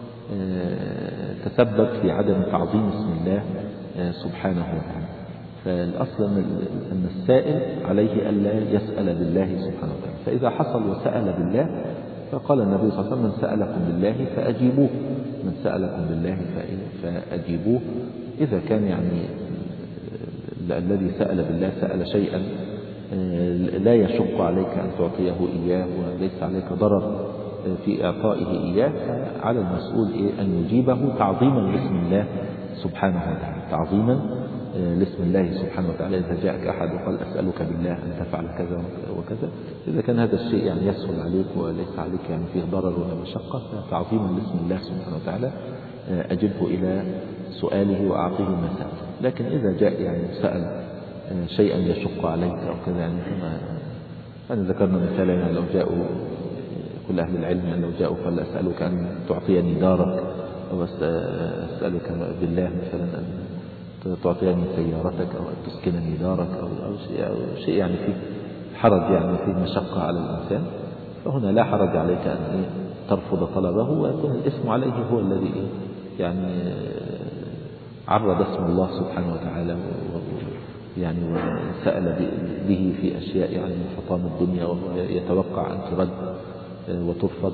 تسبب في عدم تعظيم اسم الله سبحانه وتعالى. فالأصل أن السائل عليه ألا يسأل بالله سبحانه وتعالى. فإذا حصل وسأل بالله فقال النبي صلى الله عليه وسلم من سألكم بالله فأجيبوه، من سألكم بالله فأجيبوه. إذا كان يعني الذي سأل بالله سأل شيئا لا يشق عليك أن تعطيه إياه وليس عليك ضرر في إعطائه إياه، فعلى المسؤول إيه أن يجيبه تعظيما لاسم الله سبحانه وتعالى، تعظيما لاسم الله سبحانه وتعالى. إذا جاءك أحد وقال أسألك بالله أن تفعل كذا وكذا، إذا كان هذا الشيء يعني يسهل عليك وليس عليك يعني فيه ضرر ولا مشقة، فتعظيما لاسم الله سبحانه وتعالى أجبه إلى سؤاله وأعطيه ما سأل. لكن إذا جاء يعني سأل شيئا يشق عليك أو كذا، يعني كما أنا ذكرنا مثالا يعني لو جاءوا كل أهل العلم يعني لو جاءوا قال أسألك أن تعطيني دارك أو أسألك بالله مثلا أن تعطيني سيارتك أو أن تسكنني دارك أو, أو, شيء, أو شيء يعني فيه حرج يعني فيه مشقة على الإنسان، فهنا لا حرج عليك أن ترفض طلبه ويكون الاسم عليه هو الذي يعني عرض اسم الله سبحانه وتعالى يعني وسأل به في أشياء يعني من حطام الدنيا وهو يتوقع أن ترد وترفض.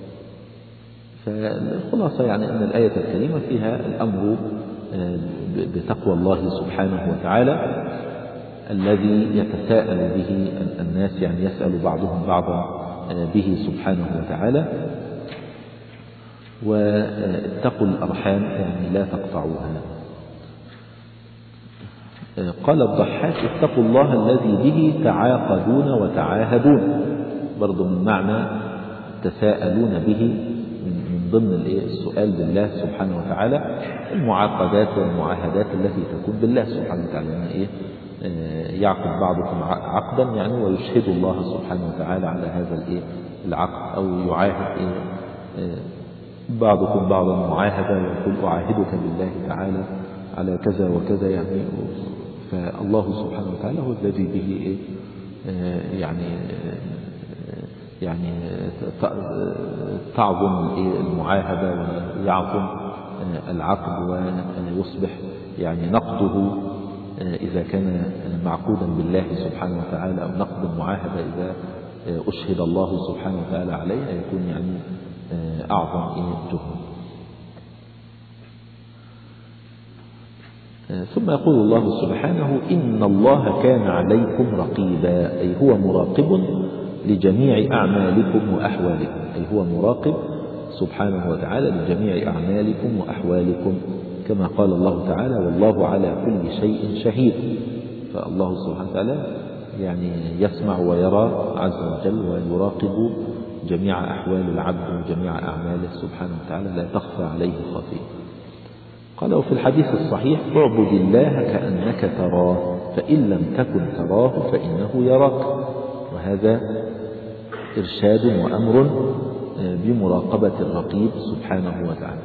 فالخلاصة يعني أن الآية الكريمة فيها الأمر بتقوى الله سبحانه وتعالى الذي يتساءل به الناس، يعني يسأل بعضهم بعضا به سبحانه وتعالى. واتقوا الأرحام يعني لا تقطعوها. قال الضحاك اتقوا الله الذي به تعاقدون وتعاهدون، برضو من معنى يتساءلون به من ضمن السؤال بالله سبحانه وتعالى المعاقدات والمعاهدات التي تكون بالله سبحانه وتعالى، يعني إيه يعقد بعضكم عقدا يعني ويشهد الله سبحانه وتعالى على هذا الإيه العقد، أو يعاهد إيه بعضكم بعضا معاهدة ويقول أعاهدك بالله تعالى على كذا وكذا، يعني فالله سبحانه وتعالى هو الذي به إيه يعني يعني تعظم المعاهدة ويعظم العقد، ويصبح يعني نقضه إذا كان معقودا بالله سبحانه وتعالى، أو نقض المعاهدة إذا أشهد الله سبحانه وتعالى عليها يكون يعني أعظم جهد. ثم يقول الله سبحانه إن الله كان عليكم رقيبا، أي هو مراقب لجميع أعمالكم وأحوالكم، أي هو مراقب سبحانه وتعالى لجميع أعمالكم وأحوالكم، كما قال الله تعالى والله على كل شيء شهيد. فالله سبحانه وتعالى يعني يسمع ويرى عز وجل ويراقب جميع أحوال العبد وجميع أعماله سبحانه وتعالى، لا تخفى عليه خافية. قال وفي الحديث الصحيح اعبد الله كأنك تراه فإن لم تكن تراه فإنه يراك، وهذا إرشاد وأمر بمراقبة الرقيب سبحانه وتعالى.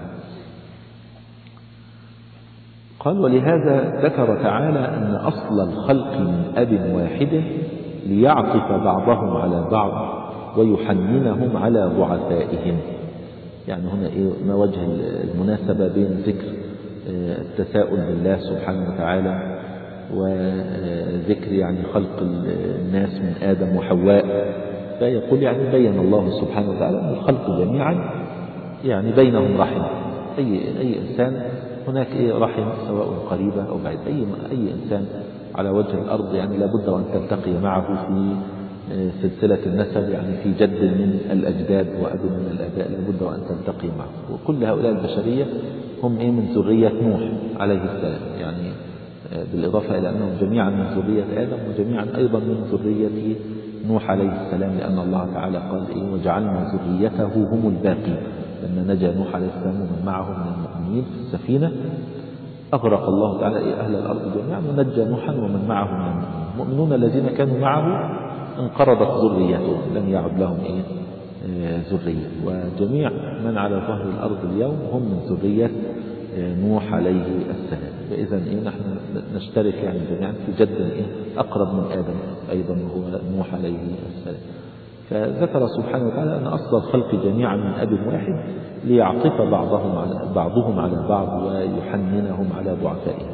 قال ولهذا ذكر تعالى أن أصل الخلق من أب واحد ليعطف بعضهم على بعض ويحننهم على ضعفائهم. يعني هنا إيه ما وجه المناسبة بين ذكر التساؤل بالله سبحانه وتعالى وذكر يعني خلق الناس من آدم وحواء؟ فيقول يعني بين الله سبحانه وتعالى أن الخلق جميعا يعني بينهم رحم، أي أي إنسان هناك إيه رحم سواء قريبة أو بعيد، أي أي إنسان على وجه الأرض يعني لابد أن تلتقي معه في سلسلة النسب، يعني في جد من الأجداد وأب من الآباء لابد أن تلتقي معه. وكل هؤلاء البشرية هم إيه من ذرية نوح عليه السلام، يعني بالإضافة إلى أنهم جميعا من ذرية آدم وجميعا أيضا من ذرية نوح عليه السلام، لأن الله تعالى قال إيه وجعلنا ذريته هم الباقين، لما نجا نوح عليه السلام ومن معه من المؤمنين في السفينة أغرق الله تعالى إيه أهل الأرض جميعا ونجى نوحا ومن معه من المؤمنين. المؤمنون الذين كانوا معه انقرضت ذريتهم لم يعد لهم إيه ذرية، وجميع من على ظهر الأرض اليوم هم من ذرية نوح عليه السلام. فإذا إيه نحن نشترك يعني جميعا في جد إيه أقرب من آدم أيضا وهو نوح عليه السلام. فذكر سبحانه وتعالى أن أصل الخلق جميعا من أب واحد ليعطف بعضهم على بعضهم على بعض ويحننهم على ضعفائهم.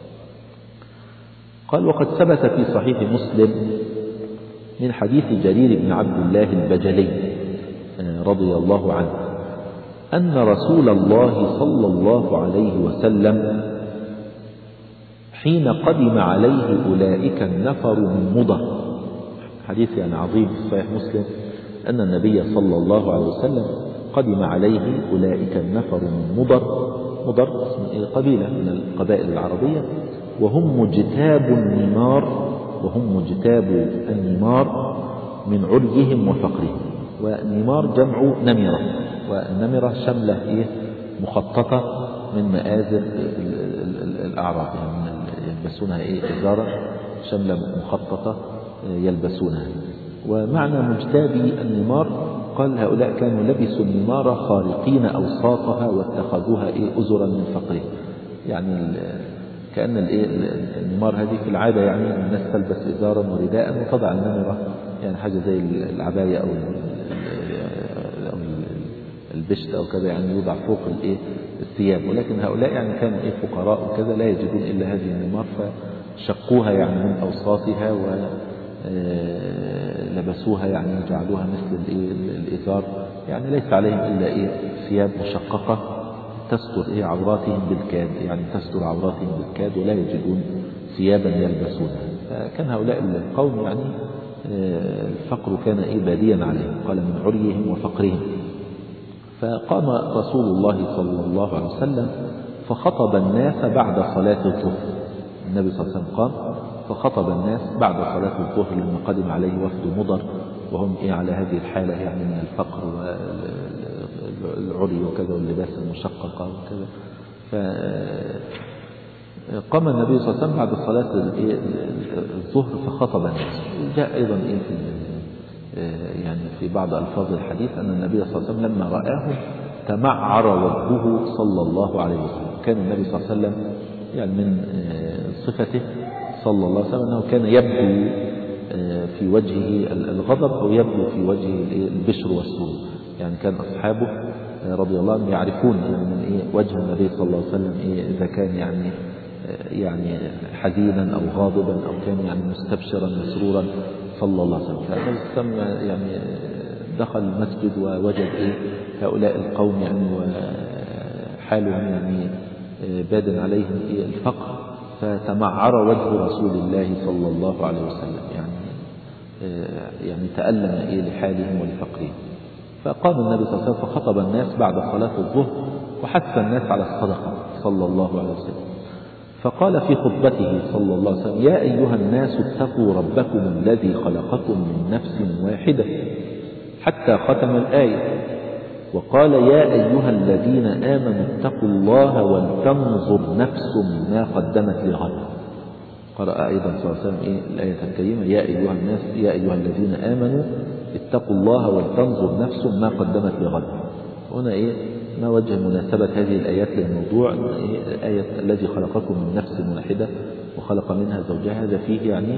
قال وقد ثبت في صحيح مسلم من حديث جرير بن عبد الله البجلي رضي الله عنه أن رسول الله صلى الله عليه وسلم حين قدم عليه أولئك النفر من مضر، حديث يعني عظيم في صحيح مسلم، أن النبي صلى الله عليه وسلم قدم عليه أولئك النفر من مضر، مضر اسم قبيلة من القبائل العربية، وهم مجتاب النمار، وهم مجتاب النمار من عليهم وفقرهم. والنمار جمع نمرة، والنمرة شملة إيه مخططة من مآزر الأعراب، يعني يلبسونها إيه إزارة شملة مخططة يلبسونها. ومعنى مجتابي النمار قال هؤلاء كانوا لبسوا النمار خارقين أوساطها واتخذوها إيه أزرا من فقرهم، يعني كأن النمار هذه في العادة يعني الناس تلبس إزارا ورداء وتضع النمرة يعني حاجة زي العباية أو البشت أو كذا، يعني يوضع فوق الإيه الثياب، ولكن هؤلاء يعني كانوا إيه فقراء وكذا لا يجدون إلا هذه النمار فشقوها يعني من أوساطها ولبسوها يعني جعلوها مثل الإيه الإزار، يعني ليس عليهم إلا إيه ثياب مشققة تستر إيه عوراتهم بالكاد، يعني تستر عوراتهم بالكاد ولا يجدون ثيابا يلبسونها. فكان هؤلاء القوم يعني الفقر كان إيه باديا عليهم، قال من عريهم وفقرهم. فقام رسول الله صلى الله عليه وسلم فخطب الناس بعد صلاة الظهر، النبي صلى الله عليه وسلم قام فخطب الناس بعد صلاة الظهر لما قدم عليه وفد مضر وهم إيه على هذه الحالة يعني من الفقر والعري وكذا واللباس المشققة وكذا. فقام النبي صلى الله عليه وسلم بعد صلاة الظهر فخطب الناس. جاء أيضا إيه في يعني في بعض ألفاظ الحديث أن النبي صلى الله عليه وسلم لما رآهم تمعر وجهه صلى الله عليه وسلم. كان النبي صلى الله عليه وسلم يعني من صفته صلى الله عليه وسلم أنه كان يبدو في وجهه الغضب أو يبدو في وجهه البشر والسرور. يعني كان أصحابه رضي الله عنهم يعرفون يعني من إيه وجه النبي صلى الله عليه وسلم إيه إذا كان يعني يعني حزينا أو غاضبا أو كان يعني مستبشرا مسرورا صلى الله عليه وسلم. فالنبي صلى الله عليه وسلم يعني دخل المسجد ووجد إيه هؤلاء القوم يعني وحالهم يعني بادن عليهم إيه الفقر، فتمعر وجه رسول الله صلى الله عليه وسلم يعني يعني تألم إيه لحالهم ولفقرهم. فقام النبي صلى الله عليه وسلم فخطب الناس بعد صلاة الظهر وحث الناس على الصدقة صلى الله عليه وسلم. فقال في خطبته صلى الله عليه وسلم: يا أيها الناس اتقوا ربكم الذي خلقكم من نفس واحدة، حتى ختم الآية. وقال: يا أيها الذين آمنوا اتقوا الله ولتنظر نفس ما قدمت لغد. قرأ أيضا صلى الله عليه وسلم إيه الآية الكريمة: يا أيها الناس يا أيها الذين آمنوا اتقوا الله ولتنظر نفس ما قدمت لغد. هنا إيه ما وجه مناسبة هذه الآيات للموضوع؟ إيه آية الذي خلقكم من نفس واحدة وخلق منها زوجها، هذا فيه يعني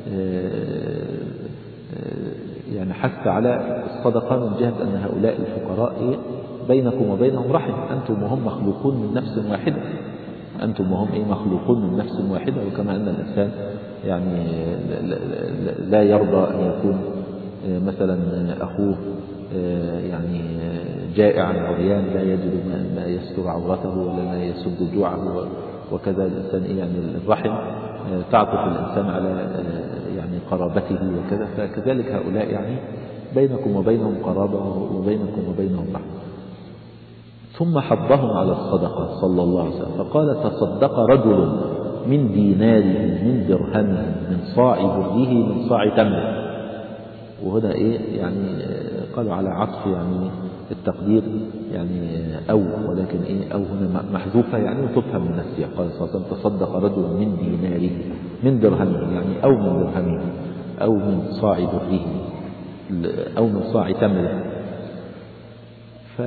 يعني حث على الصدقة من جهة أن هؤلاء الفقراء إيه بينكم وبينهم رحم، أنتم وهم مخلوقون من نفس واحدة، أنتم وهم إيه مخلوقون من نفس واحدة. وكما أن الإنسان يعني لا يرضى أن يكون مثلا أخوه يعني جائعا عريان لا يجد ما يستر عورته ولا ما يسد جوعه، وكذا الإنسان يعني الرحم تعطف الإنسان على يعني قرابته وكذا، فكذلك هؤلاء يعني بينكم وبينهم قرابة وبينكم وبينهم رحمة. ثم حضهم على الصدقة صلى الله عليه وسلم فقال: تصدق رجل من ديناره من درهمه من صاع بره من صاع تمره. وهنا إيه يعني قالوا على عطف يعني التقدير يعني أو، ولكن إيه أو هنا محذوفة يعني وتفهم من السياق. قال صلى الله عليه وسلم: تصدق رجل من ديناره من درهمه يعني أو من درهمه أو من صاع بره أو من صاع تمره. ف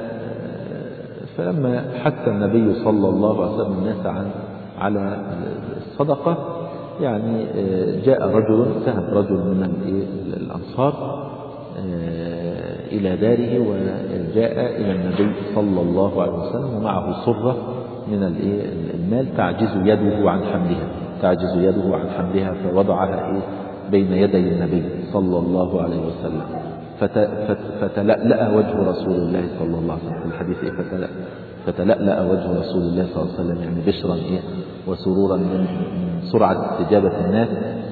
فلما حث النبي صلى الله عليه وسلم الناس عن على الصدقة يعني جاء رجل ذهب رجل من الأنصار إلى داره وجاء إلى النبي صلى الله عليه وسلم ومعه صرة من المال تعجز يده عن حملها تعجز يده عن حملها فوضعها بين يدي النبي صلى الله عليه وسلم. فتلألأ وجه رسول الله صلى الله عليه وسلم في الحديث فتلألأ, فتلألأ وجه رسول الله صلى الله عليه وسلم يعني بشرا إيه وسرورا من سرعة استجابة الناس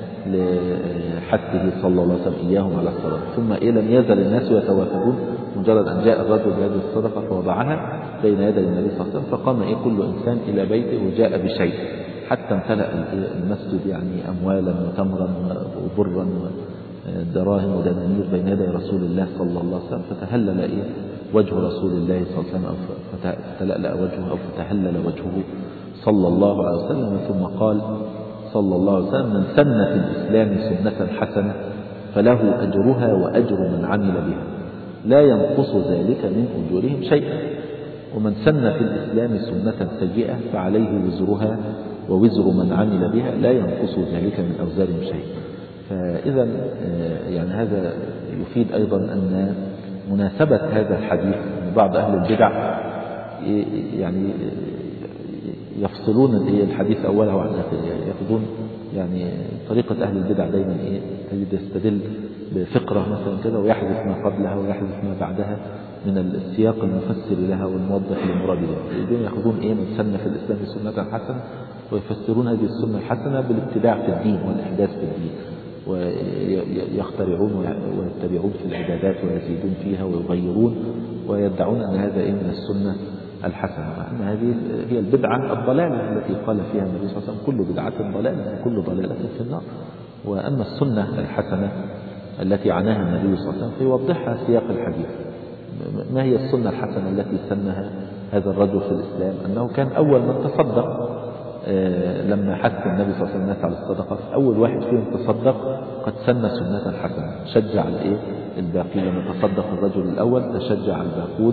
لحثه صلى الله عليه وسلم إياهم على الصدقة. ثم إيه لم يزل الناس يتوافدون مجرد أن جاء الرجل بهذه الصدقة فوضعها بين يدي النبي صلى الله عليه وسلم. فقام إيه كل إنسان إلى بيته وجاء بشيء حتى امتلأ المسجد يعني أموالا وتمرا وبرا دراهم ودنانير بين يدي رسول الله صلى الله عليه وسلم. فتهلل إيه وجه رسول الله صلى الله عليه وسلم أو فتلألأ وجهه أو فتهلل وجهه صلى الله عليه وسلم. ثم قال صلى الله عليه وسلم: من سن في الإسلام سنة حسنة فله أجرها وأجر من عمل بها لا ينقص ذلك من أجورهم شيئا، ومن سن في الإسلام سنة سيئة فعليه وزرها ووزر من عمل بها لا ينقص ذلك من أوزارهم شيئا. فإذا يعني هذا يفيد أيضا أن مناسبة هذا الحديث بعض أهل البدع يعني يفصلون الحديث أوله عن آخره، يأخذون يعني طريقة أهل البدع دائما إيه تجد يستدل بفقرة مثلا كذا ويحذف ما قبلها ويحذف ما بعدها من السياق المفسر لها والموضح للمراد لها. يريدون يأخذون إيه من سن في الإسلام سنة حسنة ويفسرون هذه السنة الحسنة بالابتداع في الدين والإحداث في الدين، ويخترعون ويتبعون في العبادات ويزيدون فيها ويغيرون ويدعون أن هذا إيه من السنة الحسنة، وأن هذه هي البدعة الضلالة التي قال فيها النبي صلى الله عليه وسلم: كل بدعة ضلالة وكل ضلالة في النار. وأما السنة الحسنة التي عناها النبي صلى الله عليه وسلم فيوضحها سياق الحديث. ما هي السنة الحسنة التي سنها هذا الرجل في الإسلام؟ أنه كان أول من تصدق لما حث النبي صلى الله عليه وسلم الناس على الصدقة، أول واحد فيهم تصدق قد سن سنة حسنة، شجع الإيه الباقي. لما تصدق الرجل الأول تشجع الباقون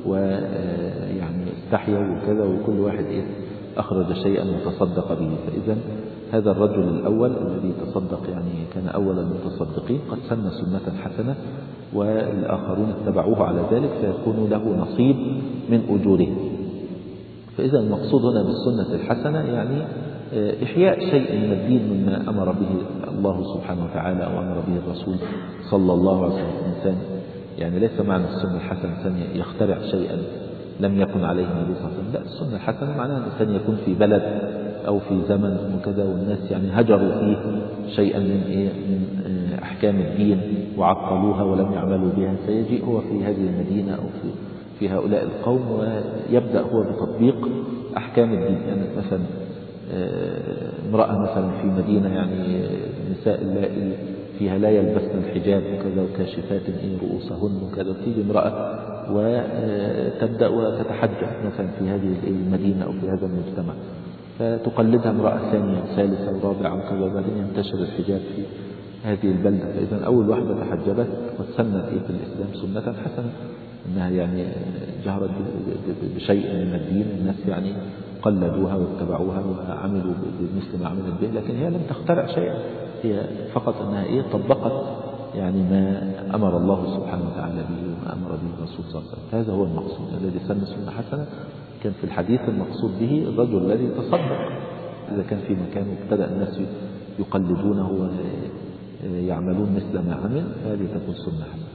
ويعني استحيوا وكذا، وكل واحد إيه أخرج شيئا وتصدق به. فإذا هذا الرجل الأول الذي تصدق يعني كان أول المتصدقين قد سن سنة حسنة، والآخرون اتبعوه على ذلك فيكون له نصيب من أجورهم. فإذا المقصود هنا بالسنة الحسنة يعني إحياء شيء من الدين مما أمر به الله سبحانه وتعالى أو أمر به الرسول صلى الله عليه وسلم. الإنسان يعني ليس معنى السنة الحسنة الإنسان يخترع شيئا لم يكن عليه النبي صلى الله عليه وسلم، لا، السنة الحسنة معناها الإنسان يكون في بلد أو في زمن وكذا والناس يعني هجروا فيه شيئا من إيه من أحكام الدين وعطلوها ولم يعملوا بها، فيجيء هو في هذه المدينة أو في في هؤلاء القوم ويبدأ هو بتطبيق أحكام الدين. يعني مثلا امرأة مثلا في مدينة يعني نساء اللائي فيها لا يلبسن الحجاب وكذا وكاشفات رؤوسهن وكذا، وتيجي امرأة وتبدأ وتتحجب مثلا في هذه المدينة أو في هذا المجتمع، فتقلدها امرأة ثانية وثالثة ورابعة وكذا، وبعدين ينتشر الحجاب في هذه البلدة. فإذا أول واحدة تحجبت وسنت في الإسلام سنة حسنة، أنها يعني جهرت بشيء من الدين، الناس يعني قلدوها واتبعوها وعملوا بمثل ما عملت به، لكن هي لم تخترع شيئا، هي فقط أنها إيه طبقت يعني ما أمر الله سبحانه وتعالى به وما أمر به الرسول صلى الله عليه وسلم. هذا هو المقصود الذي سن سنة حسنة. كان في الحديث المقصود به الرجل الذي تصدق، إذا كان في مكان ابتدأ الناس يقلدونه ويعملون مثل ما عمل، هذه تكون سنة حسنة.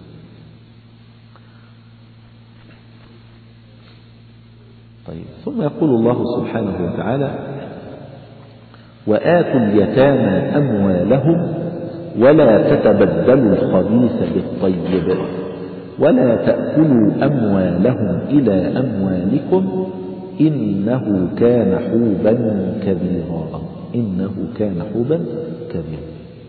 طيب، ثم يقول الله سبحانه وتعالى: وآتوا اليتامى أموالهم ولا تتبدلوا الخبيث بالطيب ولا تأكلوا أموالهم إلى أموالكم إنه كان حوبا كبيرا إنه كان حوبا كبيرا.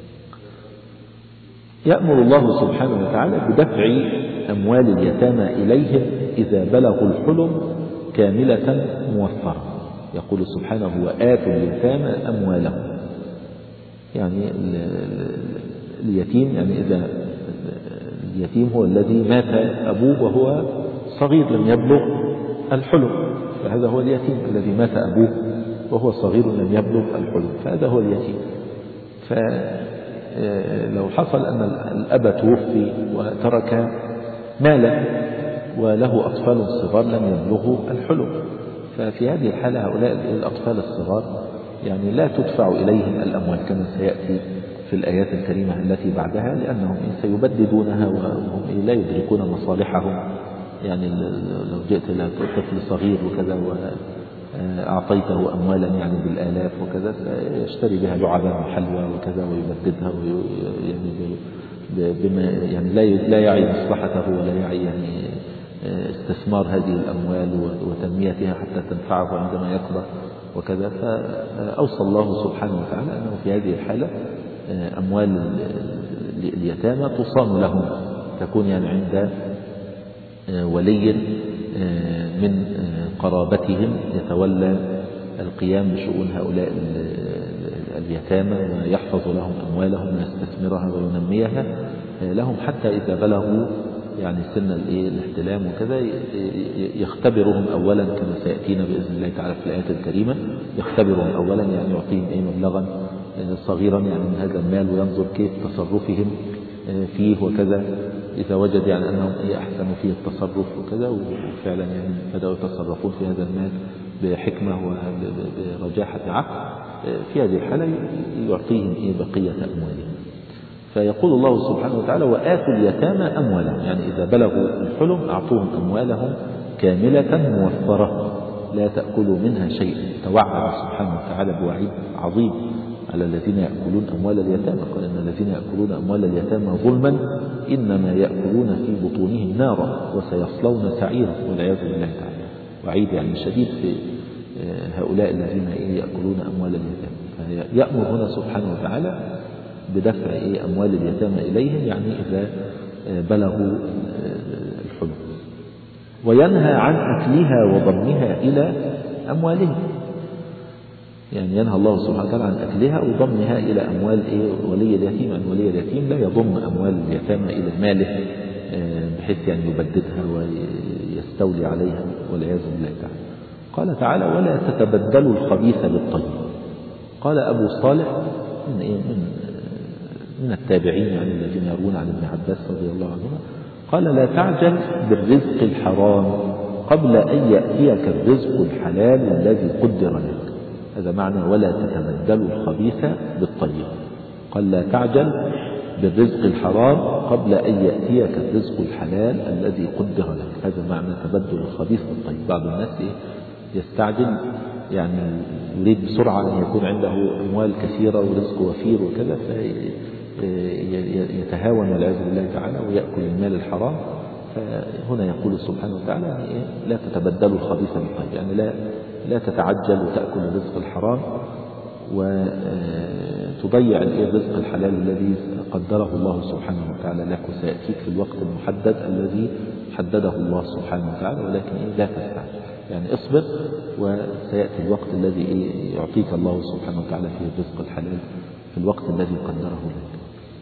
يأمر الله سبحانه وتعالى بدفع أموال اليتامى إليهم إذا بلغوا الحلم كاملة موفرة. يقول سبحانه: وآتوا اليتامى أموالهم، يعني اليتيم يعني إذا اليتيم هو الذي مات أبوه وهو صغير لم يبلغ الحلم، فهذا هو اليتيم الذي مات أبوه وهو صغير لم يبلغ الحلم، فهذا هو اليتيم. فلو حصل أن الأب توفي وترك مالا وله أطفال صغار لم يبلغوا الحلم، ففي هذه الحالة هؤلاء الأطفال الصغار يعني لا تدفع إليهم الأموال كما سيأتي في الآيات الكريمة التي بعدها، لأنهم سيبددونها وهم لا يدركون مصالحهم. يعني لو جئت إلى طفل صغير وكذا وأعطيته أموالا يعني بالآلاف وكذا سيشتري بها لعبا وحلوى وكذا ويبددها يعني بما يعني لا لا يعي مصلحته ولا يعي يعني استثمار هذه الأموال وتنميتها حتى تنفعه عندما يكبر وكذا. فأوصى الله سبحانه وتعالى أنه في هذه الحالة أموال اليتامى تصان لهم، تكون يعني عند ولي من قرابتهم يتولى القيام بشؤون هؤلاء اليتامى ويحفظ لهم أموالهم ويستثمرها وينميها لهم حتى إذا بلغوا يعني سن الاحتلام وكذا، يختبرهم أولا كما سيأتينا بإذن الله تعالى في الآيات الكريمة. يختبرهم أولا يعني يعطيهم أي مبلغا صغيرا يعني من هذا المال وينظر كيف تصرفهم فيه وكذا. إذا وجد يعني أنهم أحسنوا فيه التصرف وكذا وفعلا يعني بدأوا يتصرفون في هذا المال بحكمة وبرجاحة عقل، في هذه الحالة يعطيهم إيه بقية أموالهم. فيقول الله سبحانه وتعالى: وآتوا اليتامى أموالهم، يعني إذا بلغوا الحلم أعطوهم أموالهم كاملة موفرة لا تأكلوا منها شيئا. توعد سبحانه وتعالى بوعيد عظيم على الذين يأكلون أموال اليتامى، قال: إن الذين يأكلون أموال اليتامى ظلما إنما يأكلون في بطونهم نارا وسيصلون سعيرا والعياذ بالله تعالى. وعيد يعني شديد في هؤلاء الذين يأكلون أموال اليتامى. فيأمر هنا سبحانه وتعالى بدفع إيه أموال اليتامى إليهم، يعني إذا بلغوا الحلم. وينهى عن أكلها وضمها إلى أموالهم، يعني ينهى الله سبحانه وتعالى عن أكلها وضمها إلى أموال إيه ولي اليتيم، أن ولي اليتيم لا يضم أموال اليتامى إلى ماله بحيث يعني يبددها ويستولي عليها والعياذ بالله تعالى. قال تعالى ولا تتبدلوا الخبيث بالطيب. قال أبو صالح من, إيه من, من التابعين يعني الذين يروون عن ابن عباس رضي الله عنهما قال لا تعجل بالرزق الحرام قبل أن يأتيك الرزق الحلال الذي قدر لك. هذا معنى ولا تتبدلوا الخبيث بالطيب. قال لا تعجل بالرزق الحرام قبل أن يأتيك الرزق الحلال الذي قدر لك. هذا معنى تبدل الخبيث بالطيب. بعض الناس يستعجل، يعني يريد بسرعة أن يكون عنده أموال كثيرة ورزق وفير وكذا، فيتهاون والعياذ بالله تعالى ويأكل المال الحرام. فهنا يقول سبحانه وتعالى يعني لا تتبدلوا الخبيث بالطيب، يعني لا لا تتعجل وتأكل الرزق الحرام وتضيع الرزق الحلال الذي قدره الله سبحانه وتعالى لك وسيأتيك في الوقت المحدد الذي حدده الله سبحانه وتعالى، ولكن لا تستعجل، يعني اصبر وسيأتي الوقت الذي يعطيك الله سبحانه وتعالى فيه الرزق الحلال في الوقت الذي قدره لك.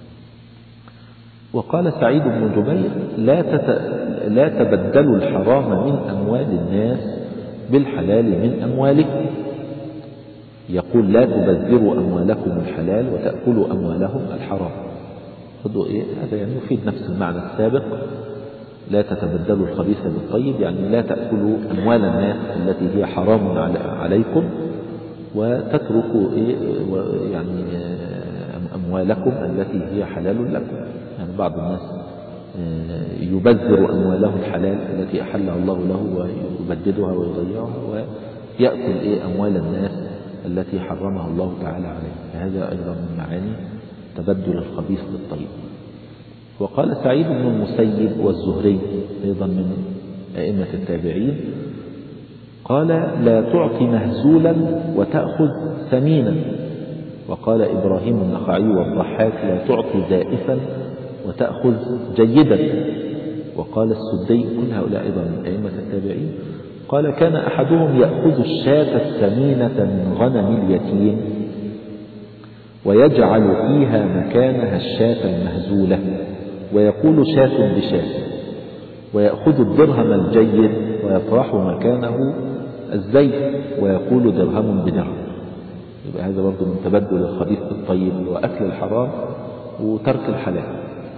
وقال سعيد بن جبير لا, تت... لا تبدلوا الحرام من أموال الناس بالحلال من أموالكم. يقول لا تبذروا أموالكم الحلال وتأكلوا أموالهم الحرام. خذوا إيه هذا، يعني يفيد نفس المعنى السابق، لا تتبدلوا الخبيث بالطيب، يعني لا تأكلوا أموال الناس التي هي حرام عليكم وتتركوا إيه يعني أموالكم التي هي حلال لكم. يعني بعض الناس يبذر أمواله الحلال التي أحلها الله له ويبددها ويضيعها ويأكل إيه أموال الناس التي حرمها الله تعالى عليه. هذا أيضا من معاني تبدل الخبيث بالطيب. وقال سعيد بن المسيب والزهري أيضا من أئمة التابعين قال لا تعطي مهزولا وتأخذ ثمينا. وقال إبراهيم النخعي والضحاك لا تعطي زائفا وتأخذ جيدا. وقال السدي، كل هؤلاء أيضا من أئمة التابعين، قال كان أحدهم يأخذ الشاة الثمينة من غنم اليتيم ويجعل فيها مكانها الشاة المهزولة ويقول شاة بشاة، ويأخذ الدرهم الجيد ويطرح مكانه الزيت ويقول درهم بدرهم. يبقى هذا برضو من تبدل الخبيث بالطيب وأكل الحرام وترك الحلال.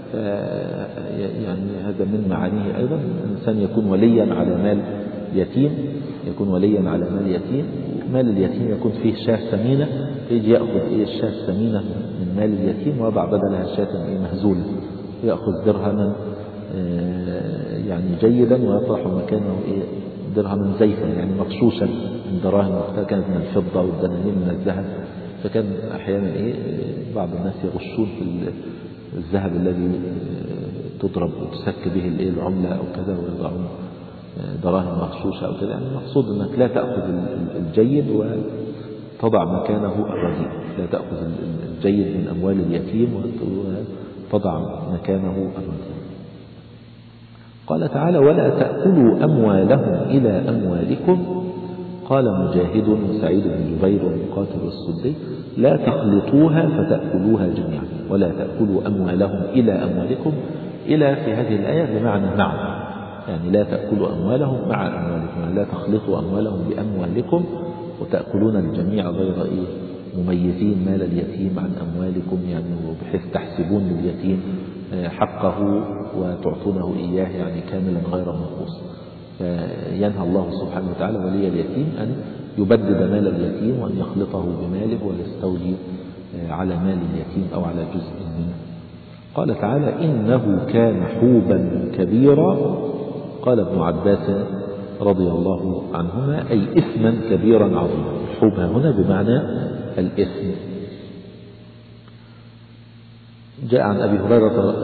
يعني هذا من معانيه أيضا الإنسان يكون وليا على مال يتيم، يكون وليا على مال يتيم، مال اليتيم يكون فيه شاة ثمينة، يجي يأخذ إيه الشاة الثمينة من مال اليتيم ويضع بدلها شاة مهزولة، يأخذ درهما يعني جيدا ويطرح مكانه إيه درهما زيفا يعني مغشوشا من دراهم وقتها كانت من الفضة والدنانير من الذهب. فكان أحيانا إيه بعض الناس يغشون في الذهب الذي تضرب وتسك به الإيه العملة أو كذا ويضعون دراهم مغشوشة أو كذا. يعني المقصود أنك لا تأخذ الجيد وتضع مكانه الرديء، لا تأخذ الجيد من أموال اليتيم وتضع مكانه الرديء. قال تعالى ولا تأكلوا أموالهم إلى أموالكم. قال مجاهد وسعيد بن جبير ومقاتل والسدي لا تخلطوها فتأكلوها جميعا. ولا تأكلوا أموالهم إلى أموالكم، إلى في هذه الآية بمعنى مع، يعني لا تأكلوا أموالهم مع أموالكم، يعني لا تخلطوا أموالهم بأموالكم وتأكلون الجميع غير إيه مميزين مال اليتيم عن أموالكم، يعني بحيث تحسبون لليتيم حقه وتعطونه إياه يعني كاملا غير منقوص. فينهى الله سبحانه وتعالى ولي اليتيم أن يبدد مال اليتيم وأن يخلطه بماله ويستولي على مال اليتيم أو على جزء منه. قال تعالى إنه كان حوبا كبيرا. قال ابن عباس رضي الله عنهما أي إثما كبيرا عظيما. الحوب هنا بمعنى الإثم. جاء عن أبي هريرة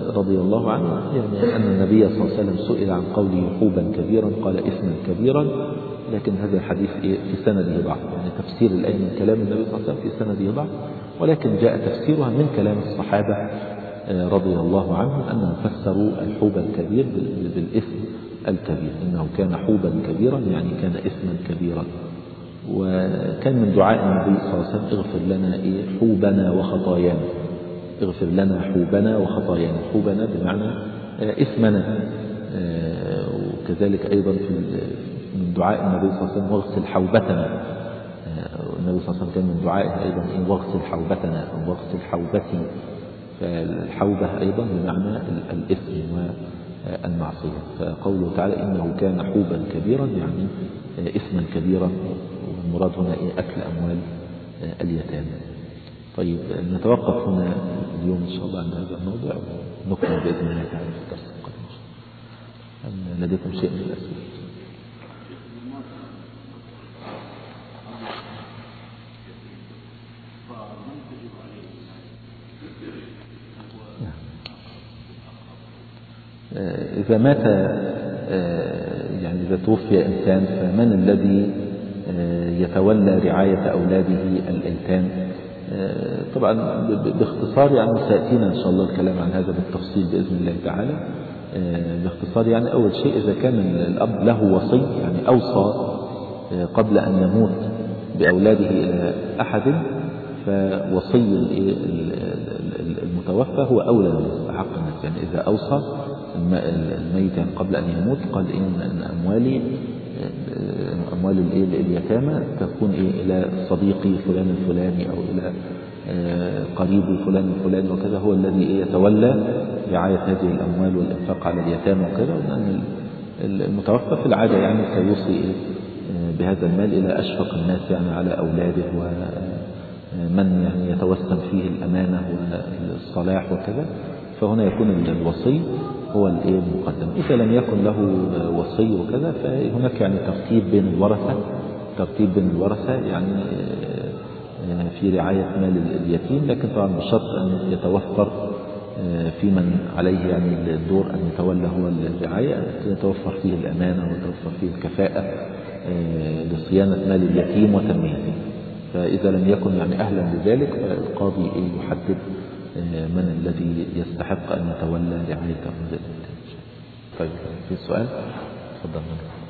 رضي الله عنه يعني أن النبي صلى الله عليه وسلم سئل عن قوله حوبا كبيرا قال إثما كبيرا، لكن هذا الحديث في سنده ضعف، يعني تفسير الآية من كلام النبي صلى الله عليه وسلم في سنده ضعف، ولكن جاء تفسيرها من كلام الصحابة رضي الله عنهم أنهم فسروا الحوب الكبير بالإثم الكبير، إنه كان حوبا كبيرا يعني كان إثما كبيرا. وكان من دعاء النبي صلى الله عليه وسلم اغفر لنا إيه حوبنا وخطايانا، اغفر لنا حوبنا وخطايانا، حوبنا بمعنى إثمنا. وكذلك أيضا في من دعاء النبي صلى الله عليه وسلم واغسل حوبتنا، النبي صلى الله عليه وسلم كان من دعائه أيضا إيه واغسل حوبتنا أو واغسل حوبتي، فالحوبة أيضا بمعنى الإثم والمعصية. فقوله تعالى إنه كان حوبا كبيرا يعني إثما كبيرا، والمراد هنا إيه أكل أموال اليتامى. طيب نتوقف هنا اليوم إن شاء الله عند هذا الموضوع، ونكمل بإذن الله تعالى في الدرس القادم. هل لديكم شيء من الأسئلة؟ إذا مات يعني إذا توفي إنسان فمن الذي يتولى رعاية أولاده الأيتام؟ طبعا باختصار يعني سيأتينا إن شاء الله الكلام عن هذا بالتفصيل بإذن الله تعالى. باختصار يعني أول شيء إذا كان الأب له وصي يعني أوصى قبل أن يموت بأولاده إلى أحد، فوصي المتوفى هو أولى الناس أحق الناس. يعني إذا أوصى الميت يعني قبل أن يموت قال إن أموالي أموال اليتامى تكون إيه إلى صديقي فلان الفلاني أو إلى قريبي فلان الفلاني وكذا، هو الذي يتولى رعاية هذه الأموال والإنفاق على اليتامى وكذا، وأن المتوفى في العادة يعني سيوصي بهذا المال إلى أشفق الناس يعني على أولاده ومن يعني يتوسم فيه الأمانة والصلاح وكذا، فهنا يكون الوصي هو الايه المقدم. إذا لم يكن له وصي وكذا فهناك يعني ترتيب بين الورثة، ترتيب بين الورثة يعني في رعاية مال اليتيم، لكن طبعا بشرط أن يتوفر في من عليه يعني الدور أن يتولى هو الرعاية، يتوفر فيه الأمانة ويتوفر فيه الكفاءة لصيانة مال اليتيم وتنميته. فإذا لم يكن يعني أهلا لذلك فالقاضي يحدد من الذي يستحق أن يتولى رعاية أموال اليتيم. طيب في سؤال؟ تفضل.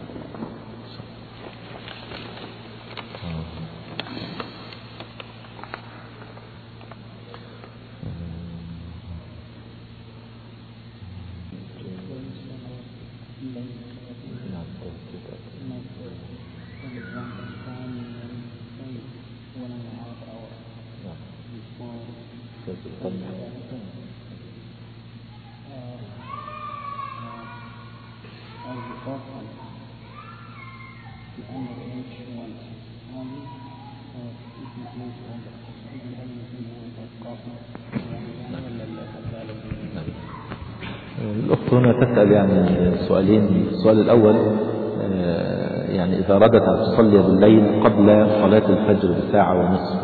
الأخت هنا تسأل يعني سؤالين. السؤال الأول يعني إذا أرادت أن تصلي بالليل قبل صلاة الفجر بساعة ونصف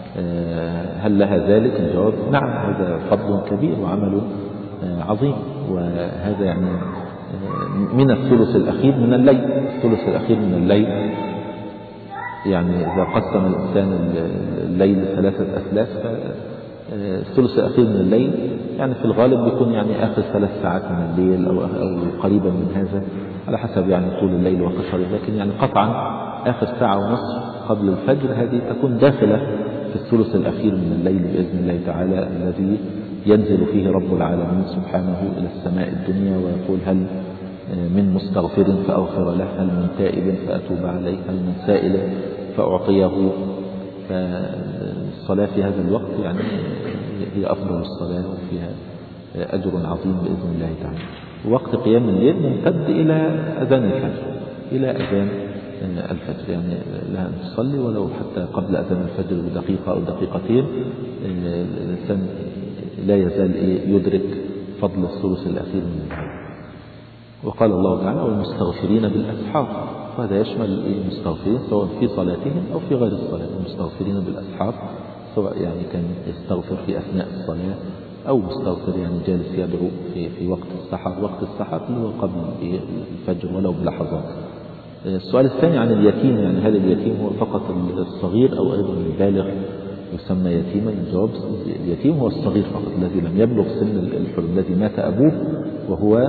هل لها ذلك؟ الجواب نعم، هذا فضل كبير وعمل عظيم، وهذا يعني من الثلث الأخير من الليل. الثلث الأخير من الليل يعني إذا قسم الإنسان الليل ثلاثة أثلاث فالثلث الأخير من الليل يعني في الغالب بيكون يعني آخر ثلاث ساعات من الليل أو, أو قريبا من هذا على حسب يعني طول الليل وقصره، لكن يعني قطعا آخر ساعة ونصف قبل الفجر هذه تكون داخلة في الثلث الأخير من الليل بإذن الله تعالى، الذي ينزل فيه رب العالمين سبحانه إلى السماء الدنيا ويقول هل من مستغفر فأغفر له، هل من تائب فأتوب عليه، هل من سائل فأعطيه. فالصلاة في هذا الوقت يعني هي أفضل الصلاة وفيها أجر عظيم بإذن الله تعالى. ووقت قيام الليل ممتد إلى أذان الفجر، إلى أذان الفجر يعني لها أن تصلي ولو حتى قبل أذان الفجر بدقيقة أو دقيقتين، الإنسان لا يزال يدرك فضل الثلث الأخير من الليل. وقال الله تعالى والمستغفرين بالأسحار، وهذا يشمل المستغفرين سواء في صلاتهم أو في غير الصلاة. المستغفرين بالأسحار سواء يعني كان يستغفر في أثناء الصلاة أو مستغفر يعني جالس يدعو في في وقت السحر. وقت السحر اللي هو قبل الفجر ولو بلحظات. السؤال الثاني عن اليتيم، يعني هل اليتيم هو فقط الصغير أو أيضا البالغ يسمى يتيما؟ الجواب اليتيم هو الصغير فقط الذي لم يبلغ سن الحلم، الذي مات أبوه وهو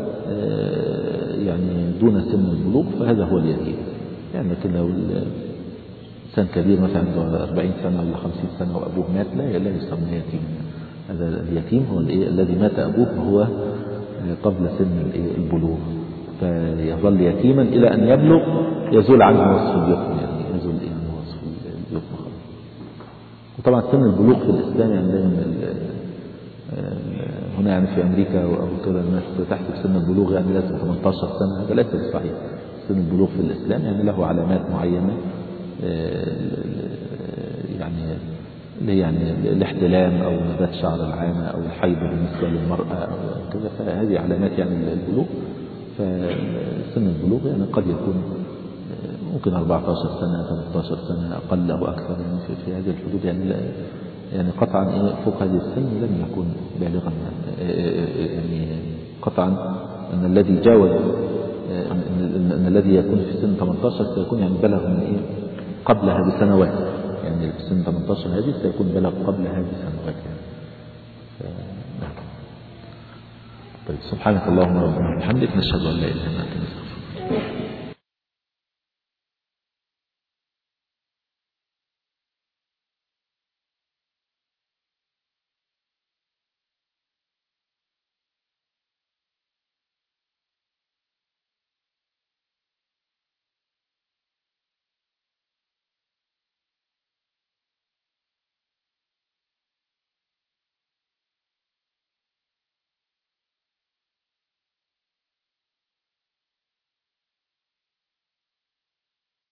يعني دون سن البلوغ، فهذا هو اليتيم. يعني لكن لو إنسان كبير مثلا عنده أربعين سنة ولا خمسين سنة وأبوه مات لا لا يسمى يتيم. هذا اليتيم هو الذي مات أبوه وهو قبل سن البلوغ، فيظل يتيما إلى أن يبلغ يزول عنه وصف اليتم، يعني يزول عنه وصف اليتم خلاص. وطبعا سن البلوغ في الإسلام يعني دائما هنا يعني في أمريكا أو كذا الناس تحسب سن البلوغ يعني لازم ثمانية عشر سنة، هذا ليس بصحيح. سن البلوغ في الإسلام يعني له علامات معينة، يعني يعني الاحتلام أو نبات شعر العانة أو الحيض بالنسبة للمرأة أو كذا، فهذه علامات يعني البلوغ. فسن البلوغ يعني قد يكون ممكن أربعة عشر سنة ثلاثة عشر سنة أقل أو أكثر، يعني في, في هذه الحدود يعني لا يعني قطعا إيه فوق هذه السن لن يكون بالغا، يعني قطعا أن الذي جاوز أن, أن, أن الذي يكون في سن ثمانية عشر سيكون يعني بلغ من إيه قبلها بسنوات، يعني في سن ثمانية عشر هذه سيكون بلغ قبل هذه السنوات يعني. طيب سبحانك اللهم ربنا وبحمدك نشهد أن لا إله إلا أنت.